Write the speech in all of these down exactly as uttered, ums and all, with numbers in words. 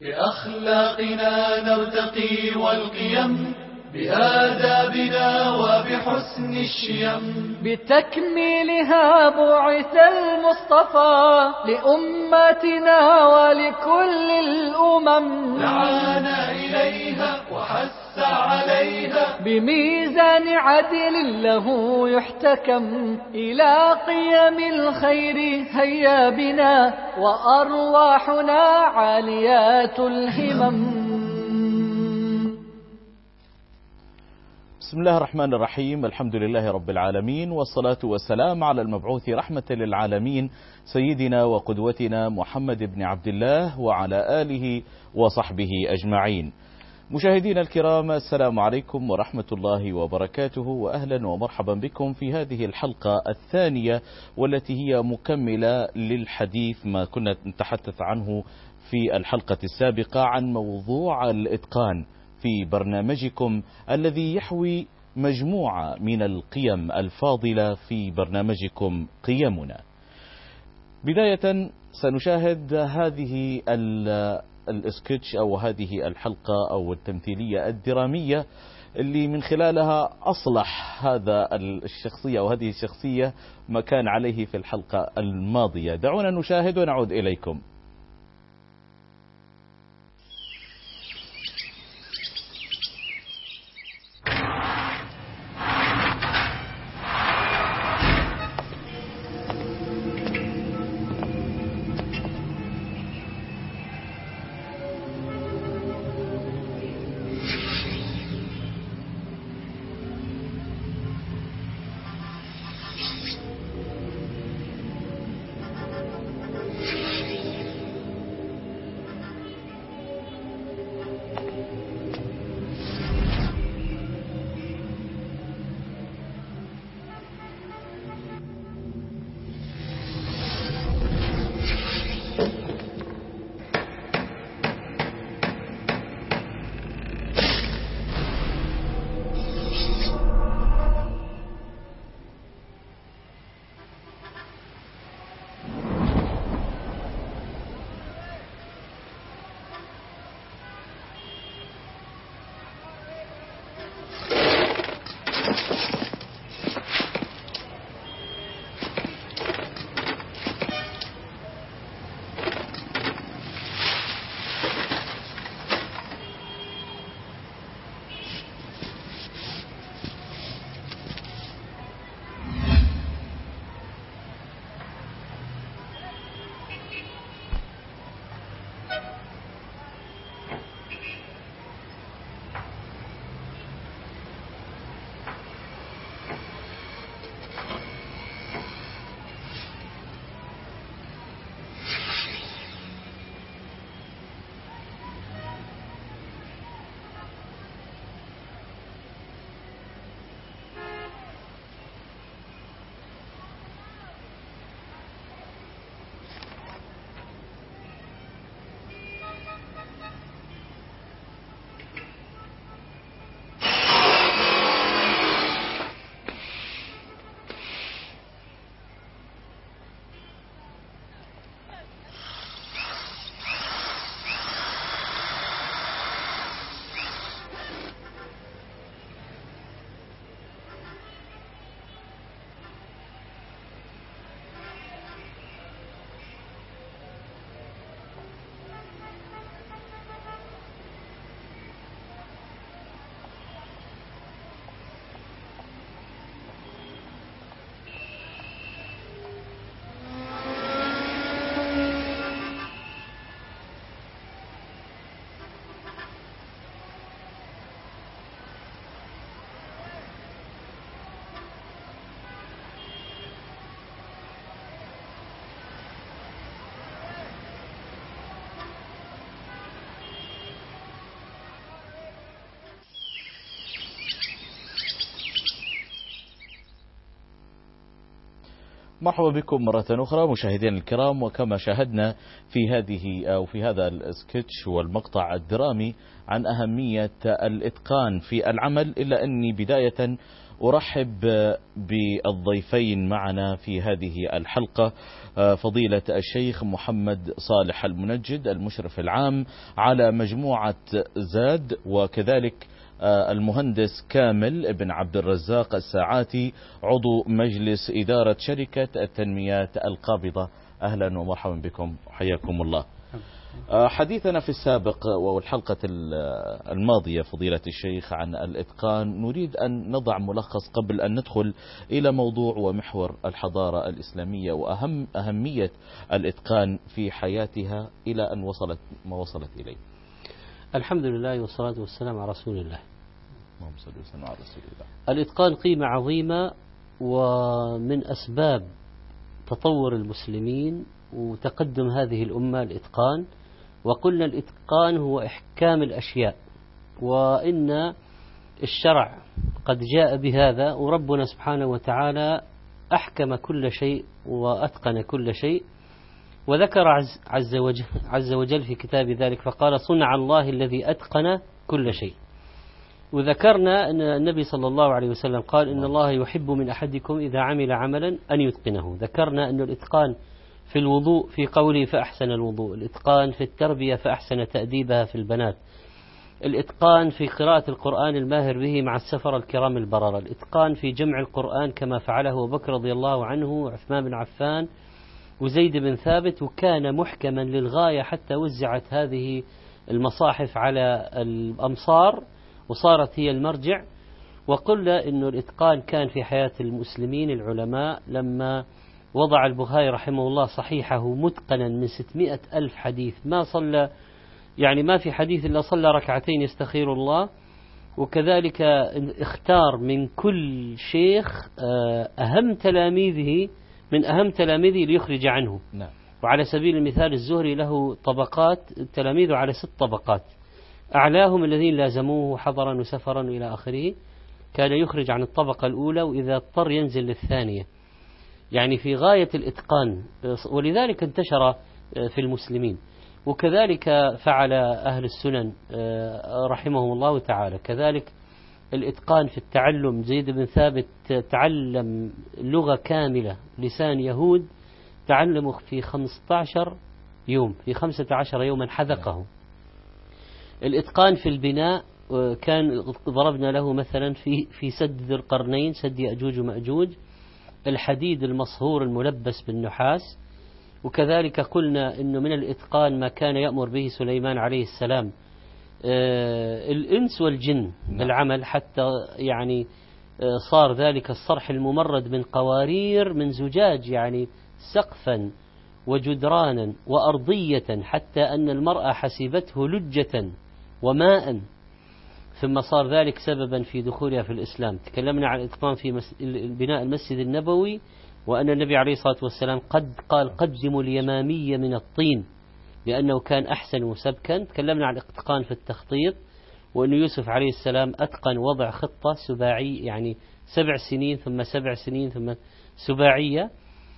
بأخلاقنا نرتقي والقيم، بآدابنا وبحسن الشيم، بتكميلها بعث المصطفى لأمتنا ولكل الأمم، دعانا إليها وحث عليها بميزان عدل له يحتكم، إلى قيم الخير هيا بنا وأرواحنا عاليات الهمم. بسم الله الرحمن الرحيم، الحمد لله رب العالمين، والصلاة والسلام على المبعوث رحمة للعالمين سيدنا وقدوتنا محمد بن عبد الله وعلى آله وصحبه أجمعين. مشاهدينا الكرام، السلام عليكم ورحمة الله وبركاته، وأهلا ومرحبا بكم في هذه الحلقة الثانية والتي هي مكملة للحديث ما كنا نتحدث عنه في الحلقة السابقة عن موضوع الإتقان في برنامجكم الذي يحوي مجموعة من القيم الفاضلة في برنامجكم قيمنا. بداية سنشاهد هذه السكتش أو هذه الحلقة أو التمثيلية الدرامية اللي من خلالها أصلح هذا الشخصية أو هذه الشخصية ما كان عليه في الحلقة الماضية. دعونا نشاهد ونعود إليكم. مرحبا بكم مرة أخرى مشاهدينا الكرام. وكما شاهدنا في هذه أو في هذا السكتش والمقطع الدرامي عن أهمية الإتقان في العمل، إلا أني بداية أرحب بالضيفين معنا في هذه الحلقة، فضيلة الشيخ محمد صالح المنجد المشرف العام على مجموعة زاد، وكذلك المهندس كامل بن عبد الرزاق الساعاتي عضو مجلس إدارة شركة التنميات القابضة. أهلا ومرحبا بكم، حياكم الله. حديثنا في السابق والحلقة الماضية فضيلة الشيخ عن الإتقان، نريد أن نضع ملخص قبل أن ندخل إلى موضوع ومحور الحضارة الإسلامية وأهم أهمية الإتقان في حياتها إلى أن وصلت ما وصلت إليه. الحمد لله والصلاة والسلام على رسول الله. اللهم صل وسلم على رسول الله. الإتقان قيمة عظيمة، ومن أسباب تطور المسلمين وتقدم هذه الأمة الإتقان. وقلنا الإتقان هو إحكام الأشياء، وإن الشرع قد جاء بهذا، وربنا سبحانه وتعالى أحكم كل شيء وأتقن كل شيء. وذكر عز, عز, وجل, عز وجل في كتاب ذلك فقال صنع الله الذي أتقن كل شيء. وذكرنا أن النبي صلى الله عليه وسلم قال إن الله يحب من أحدكم إذا عمل عملا أن يتقنه. ذكرنا أن الإتقان في الوضوء في قوله فأحسن الوضوء، الإتقان في التربية فأحسن تأديبها في البنات، الإتقان في قراءة القرآن الماهر به مع السفر الكرام البررة، الإتقان في جمع القرآن كما فعله أبو بكر رضي الله عنه وعثمان بن عفان وزيد بن ثابت، وكان محكما للغاية حتى وزعت هذه المصاحف على الأمصار وصارت هي المرجع. وقلنا أن الإتقان كان في حياة المسلمين العلماء لما وضع البخاري رحمه الله صحيحه متقنا من ستمائة ألف حديث، ما صلى يعني ما في حديث إلا صلى ركعتين يستخير الله. وكذلك اختار من كل شيخ أهم تلاميذه من أهم تلاميذه ليخرج عنه. نعم. وعلى سبيل المثال الزهري له طبقات، تلاميذه على ست طبقات، أعلاهم الذين لازموه حضرا وسفرا إلى آخره، كان يخرج عن الطبقة الأولى وإذا اضطر ينزل للثانية، يعني في غاية الإتقان، ولذلك انتشر في المسلمين. وكذلك فعل أهل السنن رحمهم الله تعالى. كذلك الإتقان في التعلم، زيد بن ثابت تعلم لغة كاملة لسان يهود، تعلمه في خمسة عشر يوم، في خمسة عشر يوما حذقه. الإتقان في البناء، كان ضربنا له مثلا في في سد ذي القرنين، سد يأجوج ومأجوج، الحديد المصهور الملبس بالنحاس. وكذلك قلنا إنه من الإتقان ما كان يأمر به سليمان عليه السلام آه الإنس والجن بالعمل، حتى يعني آه صار ذلك الصرح الممرد من قوارير من زجاج، يعني سقفا وجدرانا وأرضية، حتى أن المرأة حسبته لجة وماء، ثم صار ذلك سببا في دخولها في الإسلام. تكلمنا عن الإتقان في بناء المسجد النبوي، وأن النبي عليه الصلاة والسلام قد قال قدموا اليمامية من الطين لأنه كان أحسن سبكا. تكلمنا عن الإتقان في التخطيط، وأن يوسف عليه السلام أتقن وضع خطة سباعي، يعني سبع سنين ثم سبع سنين ثم سباعية،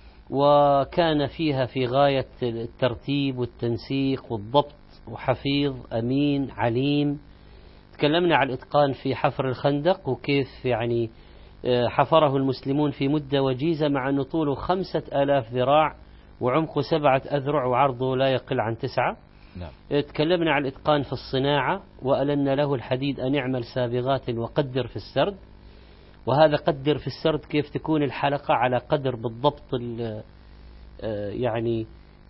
وكان فيها في غاية الترتيب والتنسيق والضبط، وحفيظ أمين عليم. تكلمنا عن الإتقان في حفر الخندق، وكيف يعني حفره المسلمون في مدة وجيزة، مع أن طوله خمسة آلاف ذراع وعمقه سبعة أذرع وعرضه لا يقل عن تسعة. نعم. تكلمنا عن الإتقان في الصناعة، وألنا له الحديد أن يعمل سابغات وقدر في السرد. وهذا قدر في السرد كيف تكون الحلقة على قدر بالضبط ال يعني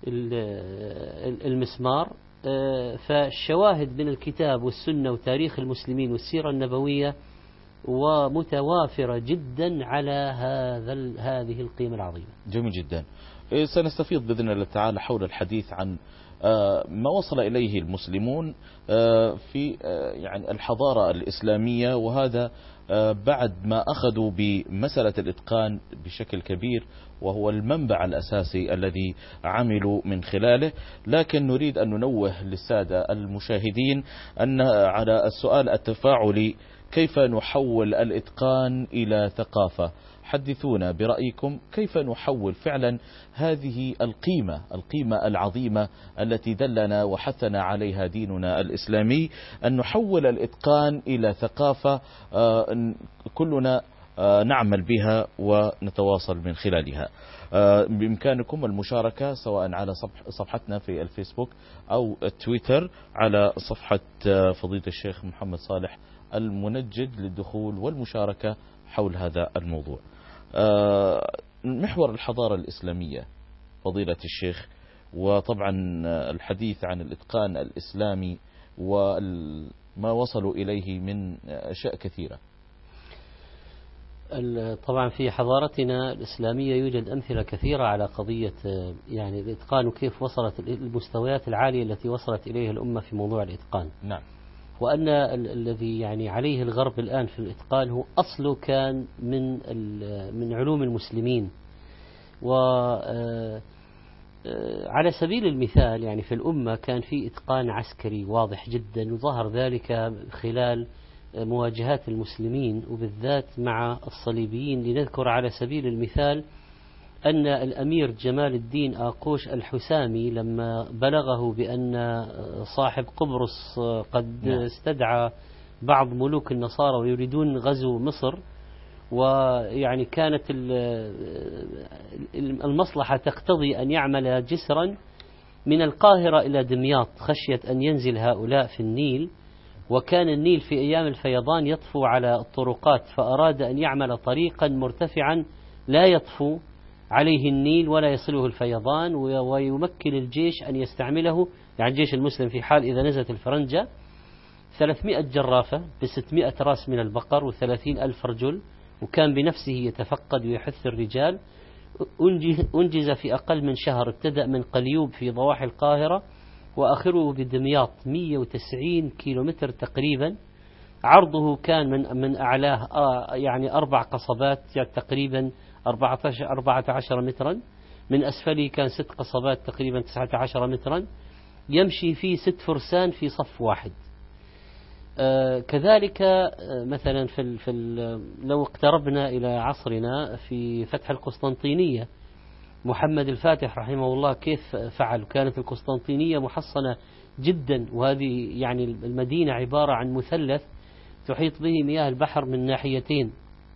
المسمار. فالشواهد من الكتاب والسنة وتاريخ المسلمين والسيرة النبوية ومتوافرة جدا على هذا هذه القيمة العظيمة. جميل جدا. سنستفيض بإذن الله تعالى حول الحديث عن ما وصل إليه المسلمون في يعني الحضارة الإسلامية، وهذا بعد ما أخذوا بمسألة الإتقان بشكل كبير، وهو المنبع الأساسي الذي عملوا من خلاله. لكن نريد أن ننوه للسادة المشاهدين أن على السؤال التفاعلي: كيف نحول الإتقان إلى ثقافة؟ حدثونا برأيكم كيف نحول فعلا هذه القيمة القيمة العظيمة التي دلنا وحثنا عليها ديننا الإسلامي، أن نحول الإتقان إلى ثقافة كلنا نعمل بها ونتواصل من خلالها. بإمكانكم المشاركة سواء على صفحتنا في الفيسبوك أو تويتر على صفحة فضيلة الشيخ محمد صالح المنجد للدخول والمشاركة حول هذا الموضوع. محور الحضارة الإسلامية فضيلة الشيخ، وطبعا الحديث عن الإتقان الإسلامي وما وصلوا إليه من أشياء كثيرة. طبعا في حضارتنا الإسلامية يوجد أمثلة كثيرة على قضية يعني الإتقان وكيف وصلت المستويات العالية التي وصلت إليها الأمة في موضوع الإتقان. نعم. وأن الذي يعني عليه الغرب الآن في الإتقان هو أصله كان من من علوم المسلمين. وعلى سبيل المثال يعني في الأمة كان في إتقان عسكري واضح جدا، وظهر ذلك خلال مواجهات المسلمين وبالذات مع الصليبيين. لنذكر على سبيل المثال أن الأمير جمال الدين آقوش الحسامي لما بلغه بأن صاحب قبرص قد استدعى بعض ملوك النصارى ويريدون غزو مصر، ويعني كانت المصلحة تقتضي أن يعمل جسرا من القاهرة إلى دمياط خشية أن ينزل هؤلاء في النيل، وكان النيل في أيام الفيضان يطفو على الطرقات، فأراد أن يعمل طريقا مرتفعا لا يطفو عليه النيل ولا يصله الفيضان، ويمكن الجيش أن يستعمله، يعني الجيش المسلم في حال إذا نزلت الفرنجة ثلاثمائة جرافة بستمائة راس من البقر وثلاثين ألف رجل، وكان بنفسه يتفقد ويحث الرجال. أنجز في أقل من شهر، ابتدأ من قليوب في ضواحي القاهرة وآخره بدمياط مئة وتسعين كيلومتر تقريبا. عرضه كان من من أعلاه يعني أربع قصبات يعني تقريبا أربعة عشر مترا، من أسفله كان ست قصبات تقريبا تسعة عشر مترا، يمشي فيه ست فرسان في صف واحد. آه كذلك آه مثلا في ال في ال لو اقتربنا إلى عصرنا في فتح القسطنطينية، محمد الفاتح رحمه الله كيف فعل. كانت القسطنطينية محصنة جدا، وهذه يعني المدينة عبارة عن مثلث تحيط به مياه البحر من ناحيتين،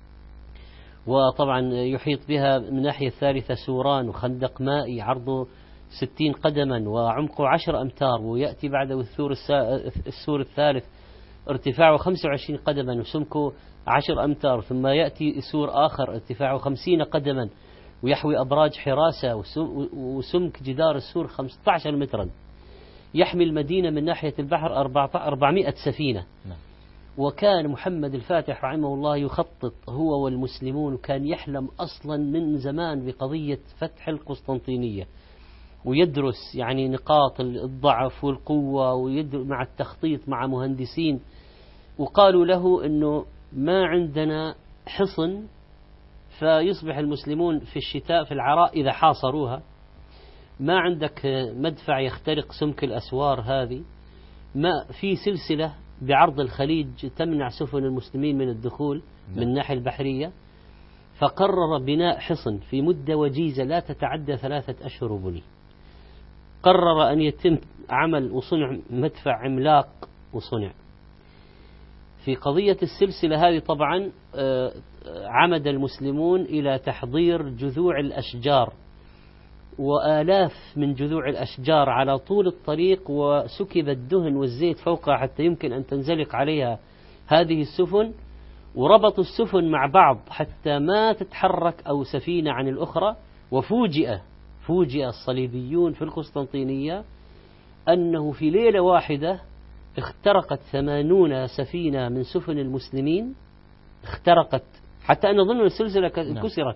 وطبعا يحيط بها من ناحية الثالثة سوران وخندق مائي عرضه ستين قدما وعمقه عشر أمتار، ويأتي بعده السور, السور الثالث ارتفاعه خمسة وعشرين قدما وسمكه عشر أمتار، ثم يأتي سور آخر ارتفاعه خمسين قدما ويحوي أبراج حراسة، وسمك جدار السور خمسة عشر مترا، يحمي المدينة من ناحية البحر أربعمائة سفينة. وكان محمد الفاتح رحمه الله يخطط هو والمسلمون، كان يحلم أصلا من زمان بقضية فتح القسطنطينية، ويدرس يعني نقاط الضعف والقوة، ويدرس مع التخطيط مع مهندسين. وقالوا له أنه ما عندنا حصن فيصبح المسلمون في الشتاء في العراء إذا حاصروها، ما عندك مدفع يخترق سمك الأسوار هذه، ما في سلسلة بعرض الخليج تمنع سفن المسلمين من الدخول من الناحية البحرية. فقرر بناء حصن في مدة وجيزة لا تتعدى ثلاثة أشهر وبني. قرر أن يتم عمل وصنع مدفع عملاق وصنع. في قضية السلسلة هذه طبعا عمد المسلمون إلى تحضير جذوع الأشجار، وآلاف من جذوع الأشجار على طول الطريق، وسكب الدهن والزيت فوقها حتى يمكن أن تنزلق عليها هذه السفن، وربطوا السفن مع بعض حتى ما تتحرك أو سفينة عن الأخرى. وفوجئ فوجئ الصليبيون في القسطنطينية أنه في ليلة واحدة اخترقت ثمانون سفينة من سفن المسلمين، اخترقت حتى أن ظن السلسلة كسرت.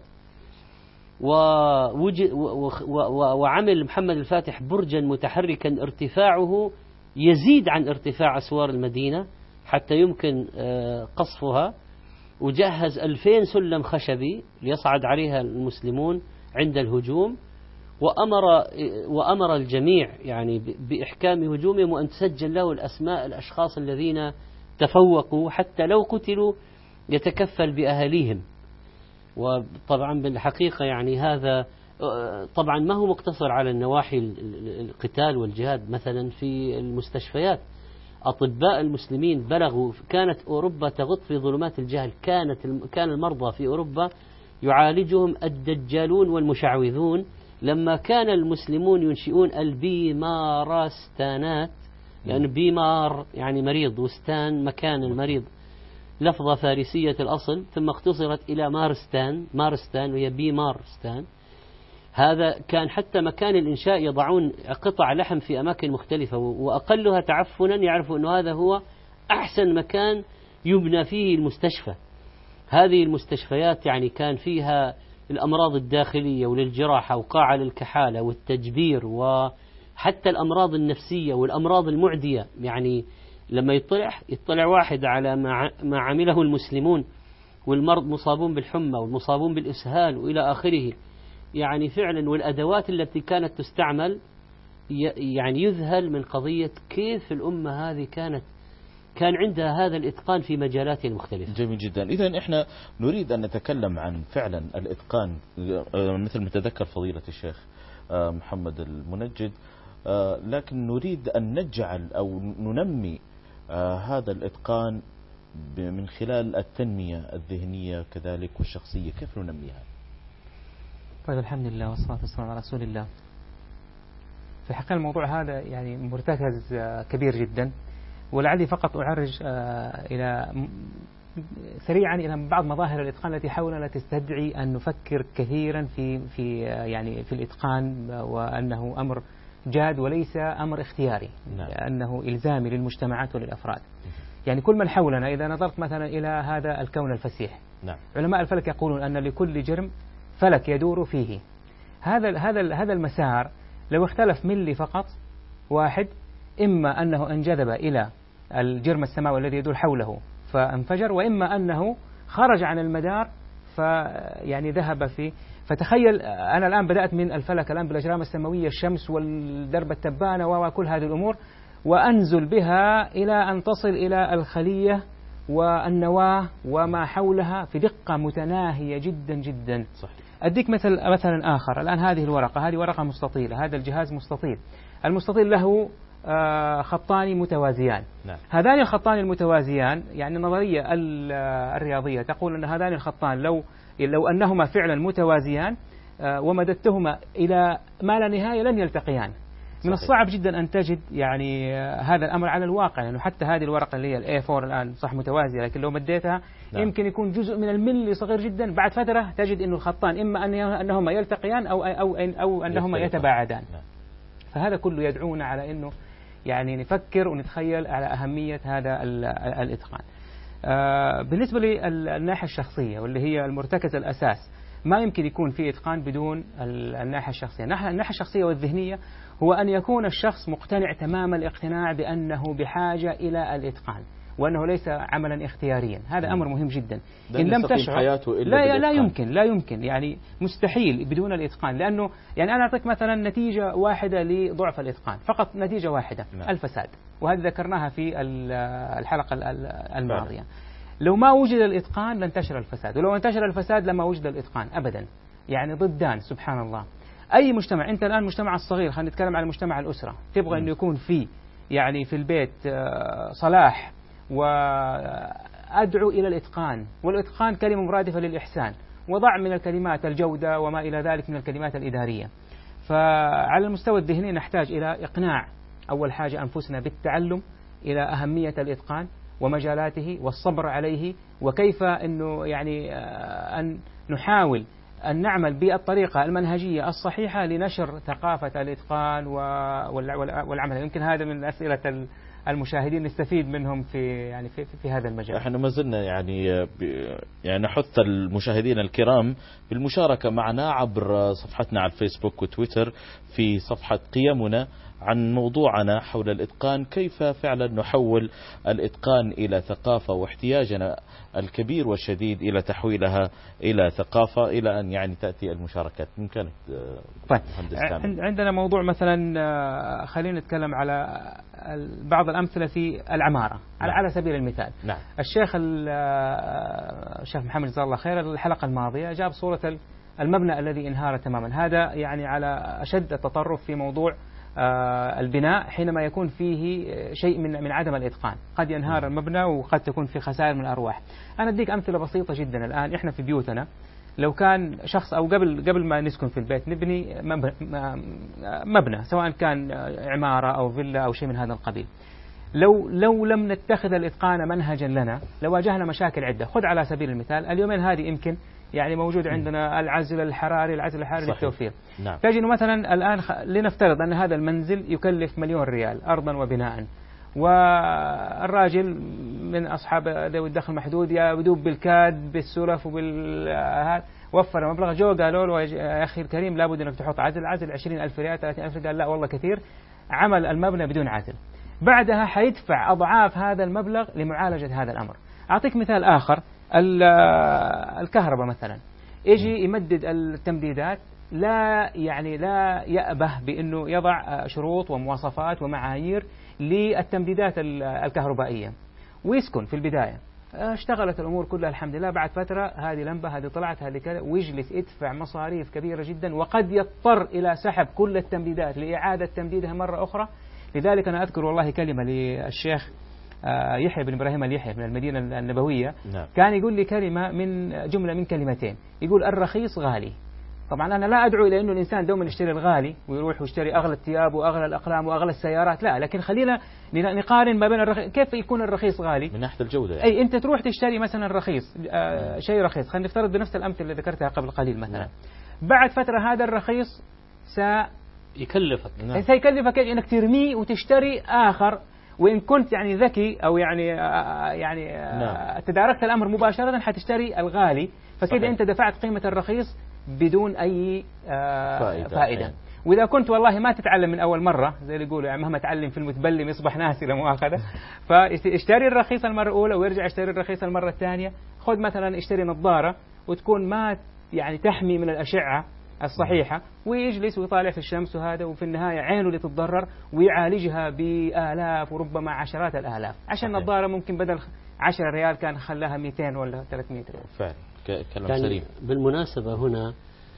وعمل محمد الفاتح برجا متحركا ارتفاعه يزيد عن ارتفاع أسوار المدينة حتى يمكن قصفها، وجهز ألفين سلم خشبي ليصعد عليها المسلمون عند الهجوم، وأمر وأمر الجميع يعني بإحكام هجومهم وأن تسجل له الأسماء الأشخاص الذين تفوقوا حتى لو قتلوا يتكفل بأهاليهم. وطبعا بالحقيقة يعني هذا طبعا ما هو مقتصر على النواحي القتال والجهاد، مثلا في المستشفيات أطباء المسلمين بلغوا، كانت أوروبا تغط في ظلمات الجهل، كانت كان المرضى في أوروبا يعالجهم الدجالون والمشعوذون، لما كان المسلمون ينشئون البيمارستانات، لأن يعني بيمار يعني مريض، وستان مكان المريض، لفظة فارسية الأصل ثم اختصرت إلى مارستان، مارستان وهي بيمارستان. هذا كان حتى مكان الإنشاء يضعون قطع لحم في أماكن مختلفة، وأقلها تعفنا يعرفوا أن هذا هو أحسن مكان يبنى فيه المستشفى. هذه المستشفيات يعني كان فيها الأمراض الداخلية وللجراحة وقاعة للكحالة والتجبير وحتى الأمراض النفسية والأمراض المعدية. يعني لما يطلع يطلع واحد على ما عمله المسلمون، والمرض مصابون بالحمى والمصابون بالإسهال وإلى آخره، يعني فعلا، والأدوات التي كانت تستعمل، يعني يذهل من قضية كيف الأمة هذه كانت كان عندها هذا الإتقان في مجالاتها المختلفة. جميل جدا. إذن إحنا نريد أن نتكلم عن فعلا الإتقان مثل ما تذكر فضيلة الشيخ محمد المنجد، لكن نريد أن نجعل أو ننمي هذا الإتقان من خلال التنمية الذهنية كذلك والشخصية. كيف ننميها؟ طيب، الحمد لله والصلاة والسلام على رسول الله. في الحقيقة الموضوع هذا يعني مرتكز كبير جدا، ولعلي فقط أعرج إلى سريعا إلى بعض مظاهر الإتقان التي حاولنا تستدعي أن نفكر كثيرا في في يعني في الإتقان، وأنه أمر جاد وليس أمر اختياري، نعم. أنه إلزامي للمجتمعات وللأفراد. يعني كل من حولنا، إذا نظرت مثلا إلى هذا الكون الفسيح، نعم. علماء الفلك يقولون أن لكل جرم فلك يدور فيه. هذا هذا هذا المسار لو اختلف ملي فقط واحد، إما أنه انجذب إلى الجرم السماوي الذي يدور حوله فانفجر، وإما أنه خرج عن المدار فيعني ذهب في. فتخيل أنا الآن بدأت من الفلك الآن بالأجرام السماوية، الشمس والدرب التبانة وكل هذه الأمور، وأنزل بها إلى أن تصل إلى الخلية والنواة وما حولها في دقة متناهية جدا جدا. صحيح. أديك مثل مثلا آخر. الآن هذه الورقة، هذه ورقة مستطيلة، هذا الجهاز مستطيل، المستطيل له خطان متوازيان. نعم. هذان الخطان المتوازيان، يعني النظرية الرياضية تقول أن هذان الخطان لو لو أنهما فعلا متوازيان ومددتهما إلى ما لا نهاية لن يلتقيان. من الصعب جدا أن تجد يعني هذا الأمر على الواقع، لأنه يعني حتى هذه الورقة اللي هي الإيه فور الآن صح متوازية، لكن لو مديتها نعم. يمكن يكون جزء من الملي صغير جدا، بعد فترة تجد أن الخطان إما أنهما يلتقيان أو أو أو أنهما يتباعدان. نعم. فهذا كله يدعونا على أنه يعني نفكر ونتخيل على أهمية هذا الإتقان. آه بالنسبة للناحية الشخصية واللي هي المرتكز الأساس، ما يمكن يكون في إتقان بدون الناحية الشخصية. الناحية الشخصية والذهنية هو أن يكون الشخص مقتنع تمام الاقتناع بأنه بحاجة إلى الإتقان، وأنه ليس عملا اختياريا. هذا أمر مهم جدا. إن لم تشعر لا لا يمكن لا يمكن يعني مستحيل بدون الإتقان. لأنه يعني أنا أعطيك مثلا نتيجة واحدة لضعف الإتقان، فقط نتيجة واحدة. نعم. الفساد، وهذه ذكرناها في الحلقة الماضية. لو ما وجد الإتقان لانتشر الفساد، ولو انتشر الفساد لما وجد الإتقان أبدا. يعني ضدان سبحان الله. أي مجتمع، أنت الآن المجتمع الصغير، خلينا نتكلم عن مجتمع الأسرة، تبغى أنه يكون فيه يعني في البيت صلاح، وأدعو إلى الإتقان، والإتقان كلمة مرادفة للإحسان، وضع من الكلمات الجودة وما إلى ذلك من الكلمات الإدارية. فعلى المستوى الذهني نحتاج إلى إقناع أول حاجة أنفسنا بالتعلم إلى أهمية الإتقان ومجالاته والصبر عليه، وكيف أنه يعني أن نحاول أن نعمل بالطريقة المنهجية الصحيحة لنشر ثقافة الإتقان والعمل. يمكن هذا من أسئلة المشاهدين نستفيد منهم في يعني في, في هذا المجال. نحن ما زلنا يعني يعني نحث المشاهدين الكرام بالمشاركة معنا عبر صفحتنا على الفيسبوك وتويتر في صفحة قيمنا عن موضوعنا حول الإتقان، كيف فعلا نحول الإتقان إلى ثقافة، واحتياجنا الكبير والشديد إلى تحويلها إلى ثقافة، إلى أن يعني تأتي المشاركات. ممكن طيب. عندنا موضوع مثلا، خلينا نتكلم على بعض الأمثلة في العمارة. نعم. على سبيل المثال. نعم. الشيخ الشيخ محمد جزاه الله خير الحلقة الماضية جاب صورة المبنى الذي انهار تماما. هذا يعني على أشد التطرف في موضوع البناء حينما يكون فيه شيء من من عدم الإتقان، قد ينهار المبنى وقد تكون في خسائر من الأرواح. أنا أديك أمثلة بسيطة جدا. الآن إحنا في بيوتنا لو كان شخص أو قبل قبل ما نسكن في البيت نبني مبنى سواء كان عمارة أو فيلا أو شيء من هذا القبيل، لو لو لم نتخذ الإتقان منهجا لنا لواجهنا مشاكل عدة. خذ على سبيل المثال اليومين هذه يمكن يعني موجود عندنا العزل الحراري، العزل الحراري للتوفير. نعم. تجد مثلا الآن خ... لنفترض أن هذا المنزل يكلف مليون ريال أرضا وبناء، والراجل من أصحاب ذوي الدخل المحدود يدوب بالكاد بالسلف وبال وفر مبلغ، جو قالوا له يا أخي الكريم لابد أنك تحط عزل عزل عشرين ألف ريال ثلاثين ألف، قال لا والله كثير، عمل المبنى بدون عزل. بعدها حيدفع أضعاف هذا المبلغ لمعالجة هذا الأمر. أعطيك مثال آخر، الكهرباء مثلا، يجي يمدد التمديدات، لا يعني لا يأبه بأنه يضع شروط ومواصفات ومعايير للتمديدات الكهربائية ويسكن في البداية. اشتغلت الأمور كلها الحمد لله، بعد فترة هذه لمبة هذه طلعت هذه كذا، ويجلس يدفع مصاريف كبيرة جدا، وقد يضطر إلى سحب كل التمديدات لإعادة تمديدها مرة أخرى. لذلك أنا أذكر والله كلمة للشيخ يحيى بن إبراهيم اليحيى من المدينة النبوية. نعم. كان يقول لي كلمة من جملة من كلمتين، يقول الرخيص غالي. طبعا أنا لا أدعو إلى أنه الإنسان دوما يشتري الغالي ويروح ويشتري أغلى الثياب وأغلى الأقلام وأغلى السيارات، لا، لكن خلينا نقارن ما بين الرخيص. كيف يكون الرخيص غالي؟ من ناحية الجودة يعني. أي أنت تروح تشتري مثلا الرخيص آه شيء رخيص، خلينا نفترض بنفس الأمثلة اللي ذكرتها قبل قليل مثلا. نعم. بعد فترة هذا الرخيص س يكلفك. نعم. سيكلفك انك ترميه وتشتري آخر، وإن كنت يعني ذكي أو يعني يعني نعم. تداركت الأمر مباشرة حتشتري الغالي، فكده أنت دفعت قيمة الرخيص بدون أي فائدة, فائدة. وإذا كنت والله ما تتعلم من أول مرة زي اللي يقولوا يعني مهما تعلم في المتبلم يصبح ناسي لا مؤاخذة، فاشتري الرخيص المرة الأولى ويرجع يشتري الرخيص المرة الثانية. خذ مثلا اشتري نظارة وتكون ما يعني تحمي من الأشعة الصحيحة، ويجلس ويطالع في الشمس وهذا، وفي النهاية عينه اللي تتضرر ويعالجها بآلاف وربما عشرات الآلاف، عشان نظارة ممكن بدل عشرة ريال كان خلاها مئتين ولا ثلاثمئة ريال. فعلا كلام يعني سليم. بالمناسبة هنا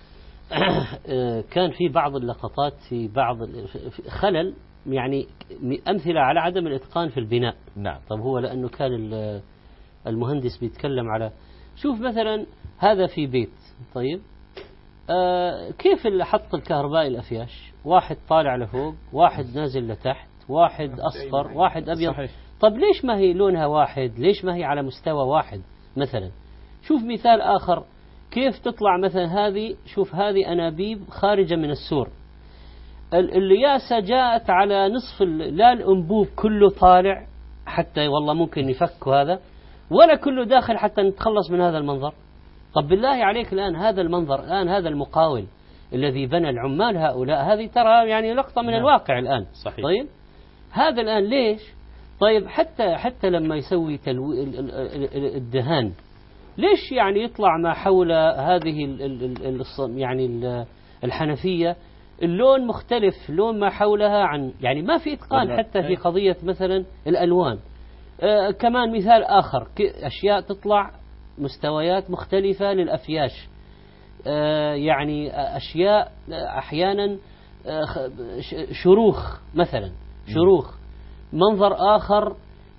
كان في بعض اللقطات في بعض خلل، يعني أمثلة على عدم الإتقان في البناء. نعم. طب هو لأنه كان المهندس بيتكلم على، شوف مثلا هذا في بيت، طيب آه كيف اللي حط الكهرباء الأفياش، واحد طالع لفوق، واحد نازل لتحت، واحد أصفر، واحد أبيض. صحيح. طب ليش ما هي لونها واحد؟ ليش ما هي على مستوى واحد مثلا؟ شوف مثال آخر، كيف تطلع مثلا هذه، شوف هذه أنابيب خارجة من السور، الياسة جاءت على نصف، لا الأنبوب كله طالع حتى والله ممكن يفك هذا، ولا كله داخل حتى نتخلص من هذا المنظر. طب بالله عليك الآن هذا المنظر، الآن هذا المقاول الذي بنى العمال هؤلاء، هذه ترى يعني لقطة من الواقع الآن. صحيح. طيب هذا الآن ليش؟ طيب حتى حتى لما يسوي تلو... الدهان، ليش يعني يطلع ما حول هذه ال ال ال يعني الحنفية اللون مختلف، لون ما حولها عن يعني ما في إتقان حتى في قضية مثلا الألوان. آه كمان مثال آخر، أشياء تطلع مستويات مختلفة للأفياش، آه يعني أشياء أحيانا آه شروخ مثلا، شروخ منظر آخر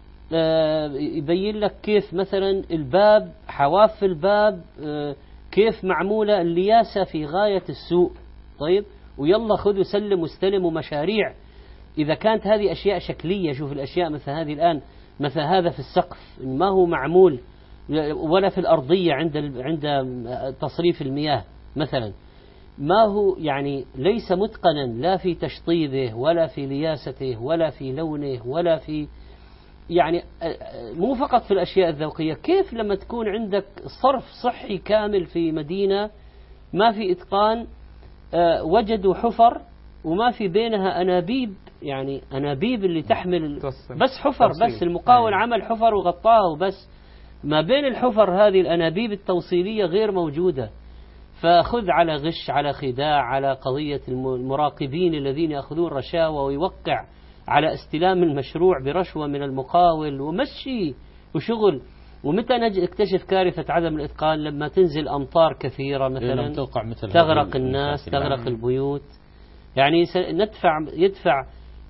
آه يبين لك كيف مثلا الباب، حواف الباب آه كيف معمولة اللياسة في غاية السوء. طيب ويلا خذوا سلم واستلم ومشاريع. إذا كانت هذه أشياء شكلية، شوف الأشياء مثل هذه الآن، مثل هذا في السقف ما هو معمول، ولا في الأرضية عند عند تصريف المياه مثلا، ما هو يعني ليس متقنا لا في تشطيبه ولا في لياسته ولا في لونه ولا في يعني مو فقط في الأشياء الذوقية. كيف لما تكون عندك صرف صحي كامل في مدينة ما في إتقان، أه وجدوا حفر وما في بينها أنابيب، يعني أنابيب اللي تحمل بس حفر، بس المقاول عمل حفر وغطاها وبس، ما بين الحفر هذه الأنابيب التوصيلية غير موجودة. فخذ على غش، على خداع، على قضية المراقبين الذين يأخذون رشاوى ويوقع على استلام المشروع برشوة من المقاول ومشي وشغل. ومتى نكتشف كارثة عدم الإتقان؟ لما تنزل أمطار كثيرة مثلا تغرق الناس، تغرق البيوت. يعني ندفع يدفع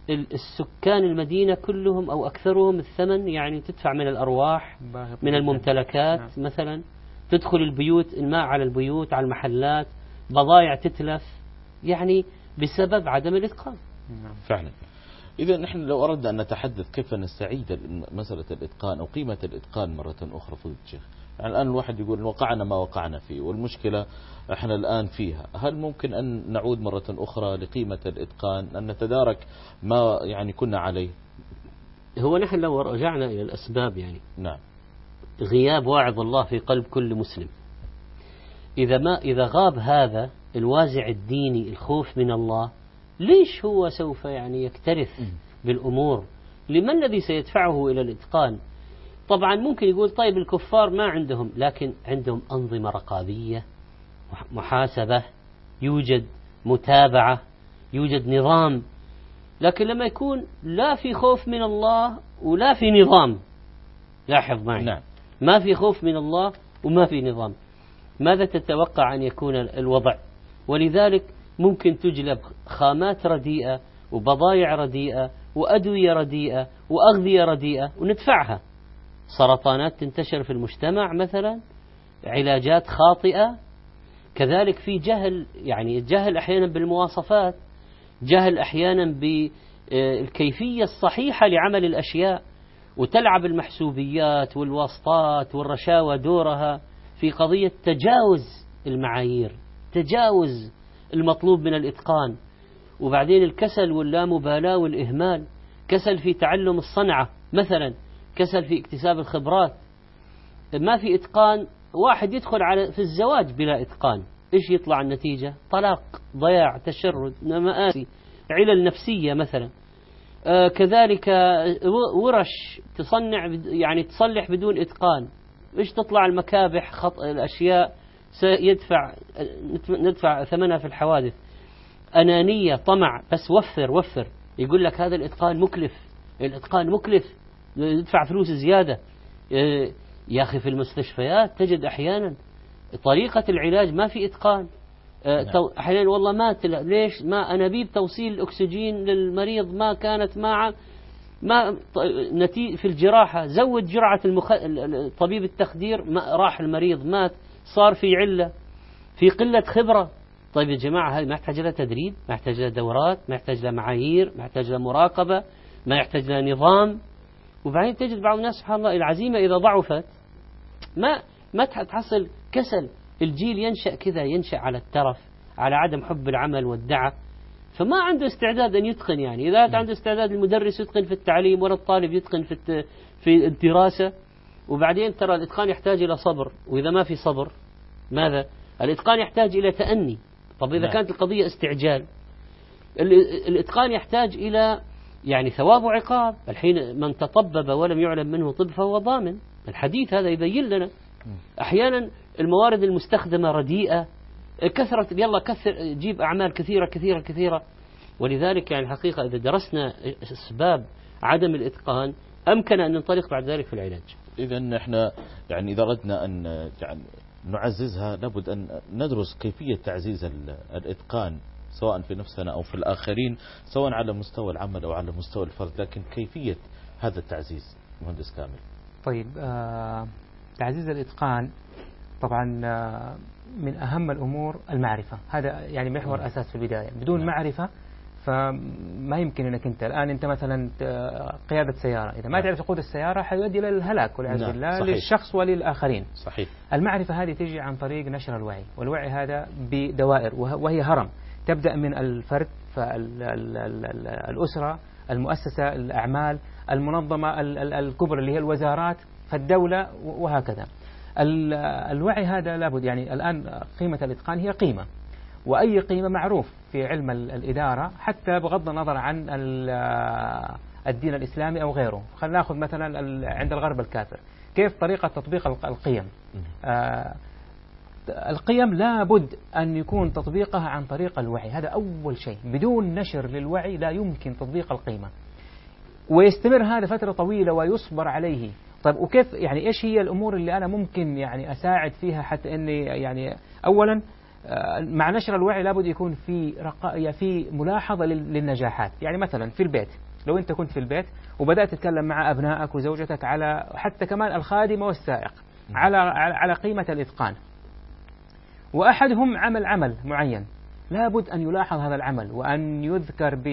السكان المدينة كلهم أو أكثرهم الثمن، يعني تدفع من الأرواح من الممتلكات نعم. مثلا تدخل البيوت، الماء على البيوت على المحلات، بضائع تتلف، يعني بسبب عدم الإتقان نعم. فعلا. إذا نحن لو أردنا أن نتحدث كيف نستعيد مسألة الإتقان أو قيمة الإتقان مرة أخرى فضيلة الشيخ، يعني الآن الواحد يقول وقعنا ما وقعنا فيه والمشكلة احنا الآن فيها، هل ممكن أن نعود مرة أخرى لقيمة الإتقان، أن نتدارك ما يعني كنا عليه؟ هو نحن لو رجعنا إلى الأسباب، يعني نعم، غياب واعظ الله في قلب كل مسلم، إذا ما إذا غاب هذا الوازع الديني الخوف من الله، ليش هو سوف يعني يكترث بالأمور؟ لمن الذي سيدفعه إلى الإتقان؟ طبعا ممكن يقول طيب الكفار ما عندهم، لكن عندهم أنظمة رقابية، محاسبة، يوجد متابعة، يوجد نظام. لكن لما يكون لا في خوف من الله ولا في نظام، لاحظ معي نعم. ما في خوف من الله وما في نظام، ماذا تتوقع أن يكون الوضع؟ ولذلك ممكن تجلب خامات رديئة وبضائع رديئة وأدوية رديئة وأغذية رديئة وندفعها، سرطانات تنتشر في المجتمع مثلا، علاجات خاطئة، كذلك في جهل، يعني الجهل أحيانا بالمواصفات، جهل أحيانا بالكيفية الصحيحة لعمل الأشياء، وتلعب المحسوبيات والواسطات والرشاوى دورها في قضية تجاوز المعايير، تجاوز المطلوب من الإتقان. وبعدين الكسل واللامبالاة والإهمال، كسل في تعلم الصنعة مثلا، كسل في اكتساب الخبرات، ما في إتقان. واحد يدخل على في الزواج بلا إتقان، إيش يطلع النتيجة؟ طلاق، ضياع، تشرد، مآسي، علل نفسية مثلا. آه كذلك ورش تصنع يعني تصلح بدون إتقان، إيش تطلع المكابح، خط الأشياء سيدفع ندفع ثمنها في الحوادث. أنانية، طمع، بس وفر وفر، يقول لك هذا الإتقان مكلف، الإتقان مكلف، يدفع فلوس زيادة. يا أخي في المستشفيات تجد أحيانا طريقة العلاج ما في إتقان، أحيانا والله مات، ليش؟ ما أنابيب توصيل الأكسجين للمريض ما كانت مع ما نتيجة في الجراحة، زود جرعة المخ... طبيب التخدير، ما راح المريض مات، صار في علة، في قلة خبرة. طيب يا جماعة هذه ما يحتاج لها تدريب، ما يحتاج لها دورات، ما يحتاج لها معايير، ما يحتاج لها مراقبة، ما يحتاج لها نظام. وبعدين تجد بعض الناس سبحان الله العزيمة إذا ضعفت ما ما تحصل كسل، الجيل ينشأ كذا، ينشأ على الترف، على عدم حب العمل والدعة، فما عنده استعداد أن يتقن. يعني إذا عنده استعداد المدرس يتقن في التعليم ولا الطالب يتقن في في الدراسة. وبعدين ترى الإتقان يحتاج إلى صبر، وإذا ما في صبر ماذا؟ الإتقان يحتاج إلى تأني. طب إذا كانت القضية استعجال، الإتقان يحتاج إلى يعني ثواب وعقاب. الحين من تطبب ولم يعلم منه طب فهو ضامن، الحديث هذا يبين لنا. أحيانا الموارد المستخدمة رديئة، كثرة، يلا كثر، جيب أعمال كثيرة كثيرة كثيرة. ولذلك يعني الحقيقة إذا درسنا أسباب عدم الإتقان أمكن أن ننطلق بعد ذلك في العلاج. إذا إحنا يعني إذا أردنا أن يعني نعززها لابد أن ندرس كيفية تعزيز الإتقان سواء في نفسنا أو في الآخرين، سواء على مستوى العمل أو على مستوى الفرد، لكن كيفية هذا التعزيز مهندس كامل. طيب آه تعزيز الإتقان طبعا آه من أهم الأمور المعرفة، هذا يعني محور أساس في البداية. بدون معرفة فما يمكن أنك أنت الآن أنت مثلا قيادة سيارة، إذا ما تعرف تقود السيارة حيؤدي إلى الهلاك والعياذ بالله للشخص وللآخرين. صحيح. المعرفة هذه تجي عن طريق نشر الوعي، والوعي هذا بدوائر وهي هرم، تبدأ من الفرد، فالأسرة، المؤسسة، الأعمال، المنظمة الكبرى اللي هي الوزارات، فالدولة، وهكذا. الوعي هذا لابد، يعني الآن قيمة الإتقان هي قيمة، وأي قيمة معروف في علم الإدارة حتى بغض النظر عن الدين الإسلامي أو غيره. خلينا نأخذ مثلا عند الغرب الكافر كيف طريقة تطبيق القيم. آه القيم لابد أن يكون تطبيقها عن طريق الوعي، هذا أول شيء. بدون نشر للوعي لا يمكن تطبيق القيمة، ويستمر هذا فترة طويلة ويصبر عليه. طيب وكيف يعني إيش هي الأمور اللي أنا ممكن يعني أساعد فيها حتى أني يعني أولا مع نشر الوعي لابد يكون في رقا... في ملاحظة للنجاحات. يعني مثلا في البيت، لو أنت كنت في البيت وبدأت تتكلم مع أبنائك وزوجتك على حتى كمان الخادمة والسائق على على قيمة الإتقان، وأحدهم عمل عمل معين، لابد أن يلاحظ هذا العمل وأن يذكر ب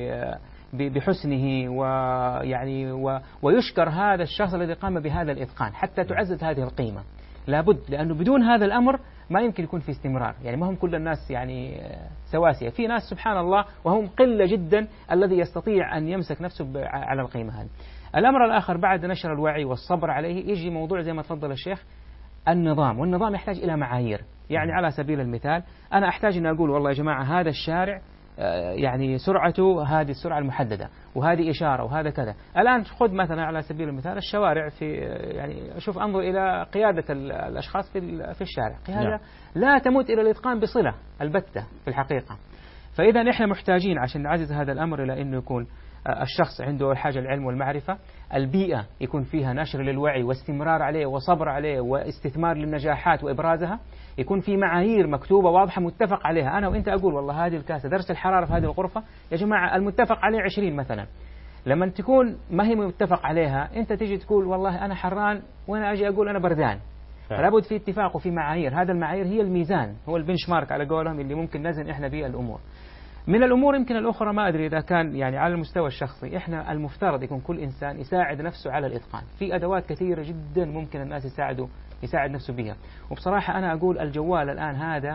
بحسنه ويعني ويشكر هذا الشخص الذي قام بهذا الإتقان حتى تعزز هذه القيمة. لابد، لأنه بدون هذا الأمر ما يمكن يكون في استمرار. يعني ما هم كل الناس يعني سواسية، في ناس سبحان الله وهم قلة جدا الذي يستطيع أن يمسك نفسه على القيمة هذه. الأمر الآخر بعد نشر الوعي والصبر عليه يجي موضوع زي ما تفضل الشيخ، النظام. والنظام يحتاج إلى معايير. يعني على سبيل المثال أنا أحتاج أن أقول والله يا جماعة هذا الشارع يعني سرعته هذه السرعة المحددة وهذه إشارة وهذا كذا. الآن خذ مثلا على سبيل المثال الشوارع، في يعني أشوف أنظر إلى قيادة الأشخاص في في الشارع، قيادة لا تمت إلى الإتقان بصلة البتة في الحقيقة. فإذا إحنا محتاجين عشان نعزز هذا الأمر إلى أنه يكون الشخص عنده الحاجة العلم والمعرفة، البيئة يكون فيها نشر للوعي واستمرار عليه وصبر عليه واستثمار للنجاحات وإبرازها، يكون في معايير مكتوبة واضحة متفق عليها. أنا وإنت أقول والله هذه الكاسة درجة الحرارة في هذه الغرفة يا جماعة المتفق عليه عشرين مثلا، لما تكون ما هي متفق عليها أنت تيجي تقول والله أنا حران وأنا أجي أقول أنا بردان. فلابد في اتفاق وفي معايير، هذا المعايير هي الميزان، هو البنش مارك على قولهم اللي ممكن نزن إحنا به الأمور. من الأمور يمكن الأخرى ما أدري إذا كان يعني على المستوى الشخصي، إحنا المفترض يكون كل إنسان يساعد نفسه على الإتقان. في أدوات كثيرة جدا ممكن الناس يساعدوا يساعد نفسه بها. وبصراحة أنا أقول الجوال الآن هذا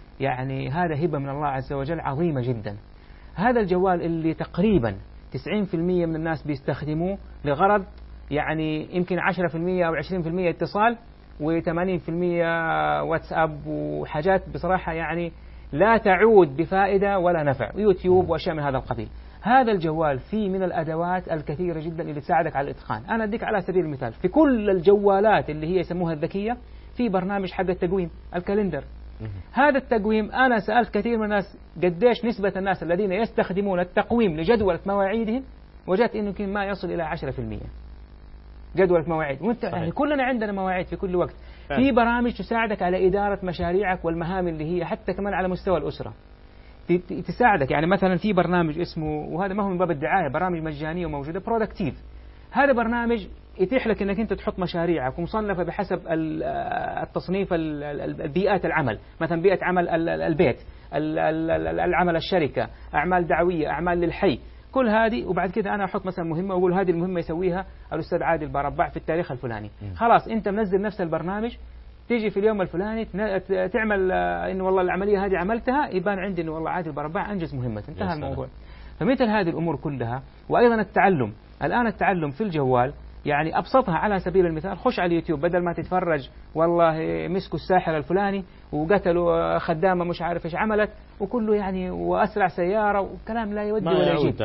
يعني هذا هبة من الله عز وجل عظيمة جدا. هذا الجوال اللي تقريبا تسعين بالمئة من الناس بيستخدموه لغرض يعني يمكن عشرة بالمئة أو عشرين بالمئة اتصال وثمانين بالمئة واتساب وحاجات بصراحة يعني لا تعود بفائدة ولا نفع، يوتيوب وأشياء من هذا القبيل. هذا الجوال فيه من الأدوات الكثيرة جدا اللي تساعدك على الإتقان. أنا أديك على سبيل المثال في كل الجوالات اللي هي يسموها الذكية في برنامج حق التقويم، الكالندر. هذا التقويم أنا سألت كثير من الناس قديش نسبة الناس الذين يستخدمون التقويم لجدولة مواعيدهم، وجدت إنه يمكن ما يصل إلى عشرة بالمئة جدولة مواعيد. وانت يعني كلنا عندنا مواعيد في كل وقت. فعلا. في برامج تساعدك على إدارة مشاريعك والمهام اللي هي حتى كمان على مستوى الأسرة تساعدك. يعني مثلا في برنامج اسمه، وهذا ما هو من باب الدعاية، برامج مجانية وموجودة، برودكتيف. هذا برنامج يتيح لك انك انت تحط مشاريعك ومصنفة بحسب التصنيف البيئات العمل، مثلا بيئة عمل البيت، العمل الشركة، أعمال دعوية، أعمال للحي، كل هذه. وبعد كده أنا أحط مثلا مهمة وأقول هذه المهمة يسويها الأستاذ عادل بربع في التاريخ الفلاني. خلاص أنت منزل نفس البرنامج، تيجي في اليوم الفلاني تعمل إنه والله العملية هذه عملتها، يبان عندي إنه والله عادل بربع أنجز مهمة، انتهى الموضوع. فمثل هذه الأمور كلها. وأيضا التعلم، الآن التعلم في الجوال يعني أبسطها على سبيل المثال، خش على اليوتيوب بدل ما تتفرج والله مسكوا الساحر الفلاني وقتلوا خدامة مش عارف إيش عملت وكله يعني وأسرع سيارة وكلام لا يودي ولا يجيب.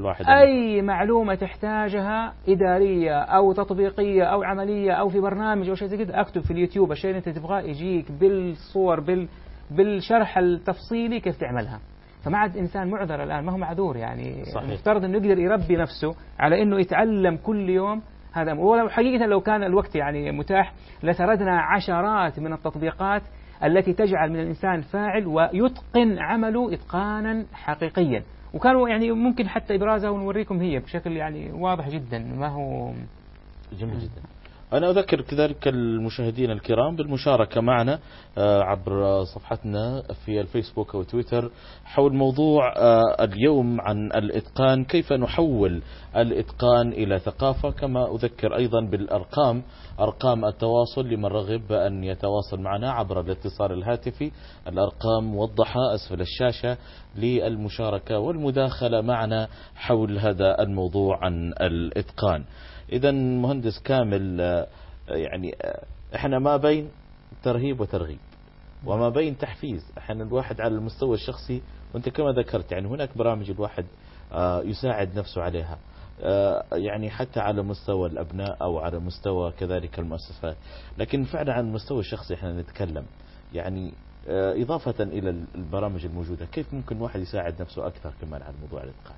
أي معلومة تحتاجها إدارية أو تطبيقية أو عملية أو في برنامج أو شيء زي كده، أكتب في اليوتيوب الشيء اللي أنت تبغاه يجيك بالصور بال بالشرح التفصيلي كيف تعملها. فما عاد إنسان معذر الآن، ما هو معذور يعني. المفترض إنه يقدر يربي نفسه على إنه يتعلم كل يوم. هذا ولو حقيقة لو كان الوقت يعني متاح لسردنا عشرات من التطبيقات التي تجعل من الإنسان فاعل ويتقن عمله إتقانا حقيقيا، وكانوا يعني ممكن حتى إبرازها ونوريكم هي بشكل يعني واضح جدا. ما هو جميل جدا. أنا أذكر كذلك المشاهدين الكرام بالمشاركة معنا عبر صفحتنا في الفيسبوك وتويتر حول موضوع اليوم عن الإتقان، كيف نحول الإتقان إلى ثقافة. كما أذكر أيضا بالأرقام، أرقام التواصل لمن رغب أن يتواصل معنا عبر الاتصال الهاتفي، الأرقام موضحة أسفل الشاشة للمشاركة والمداخلة معنا حول هذا الموضوع عن الإتقان. إذا مهندس كامل، يعني احنا ما بين ترهيب وترغيب وما بين تحفيز. احنا الواحد على المستوى الشخصي، وانت كما ذكرت يعني هناك برامج الواحد يساعد نفسه عليها، يعني حتى على مستوى الأبناء أو على مستوى كذلك المؤسسات. لكن فعلا على المستوى الشخصي احنا نتكلم يعني إضافة إلى البرامج الموجودة، كيف ممكن واحد يساعد نفسه أكثر كمان على موضوع الإتقان؟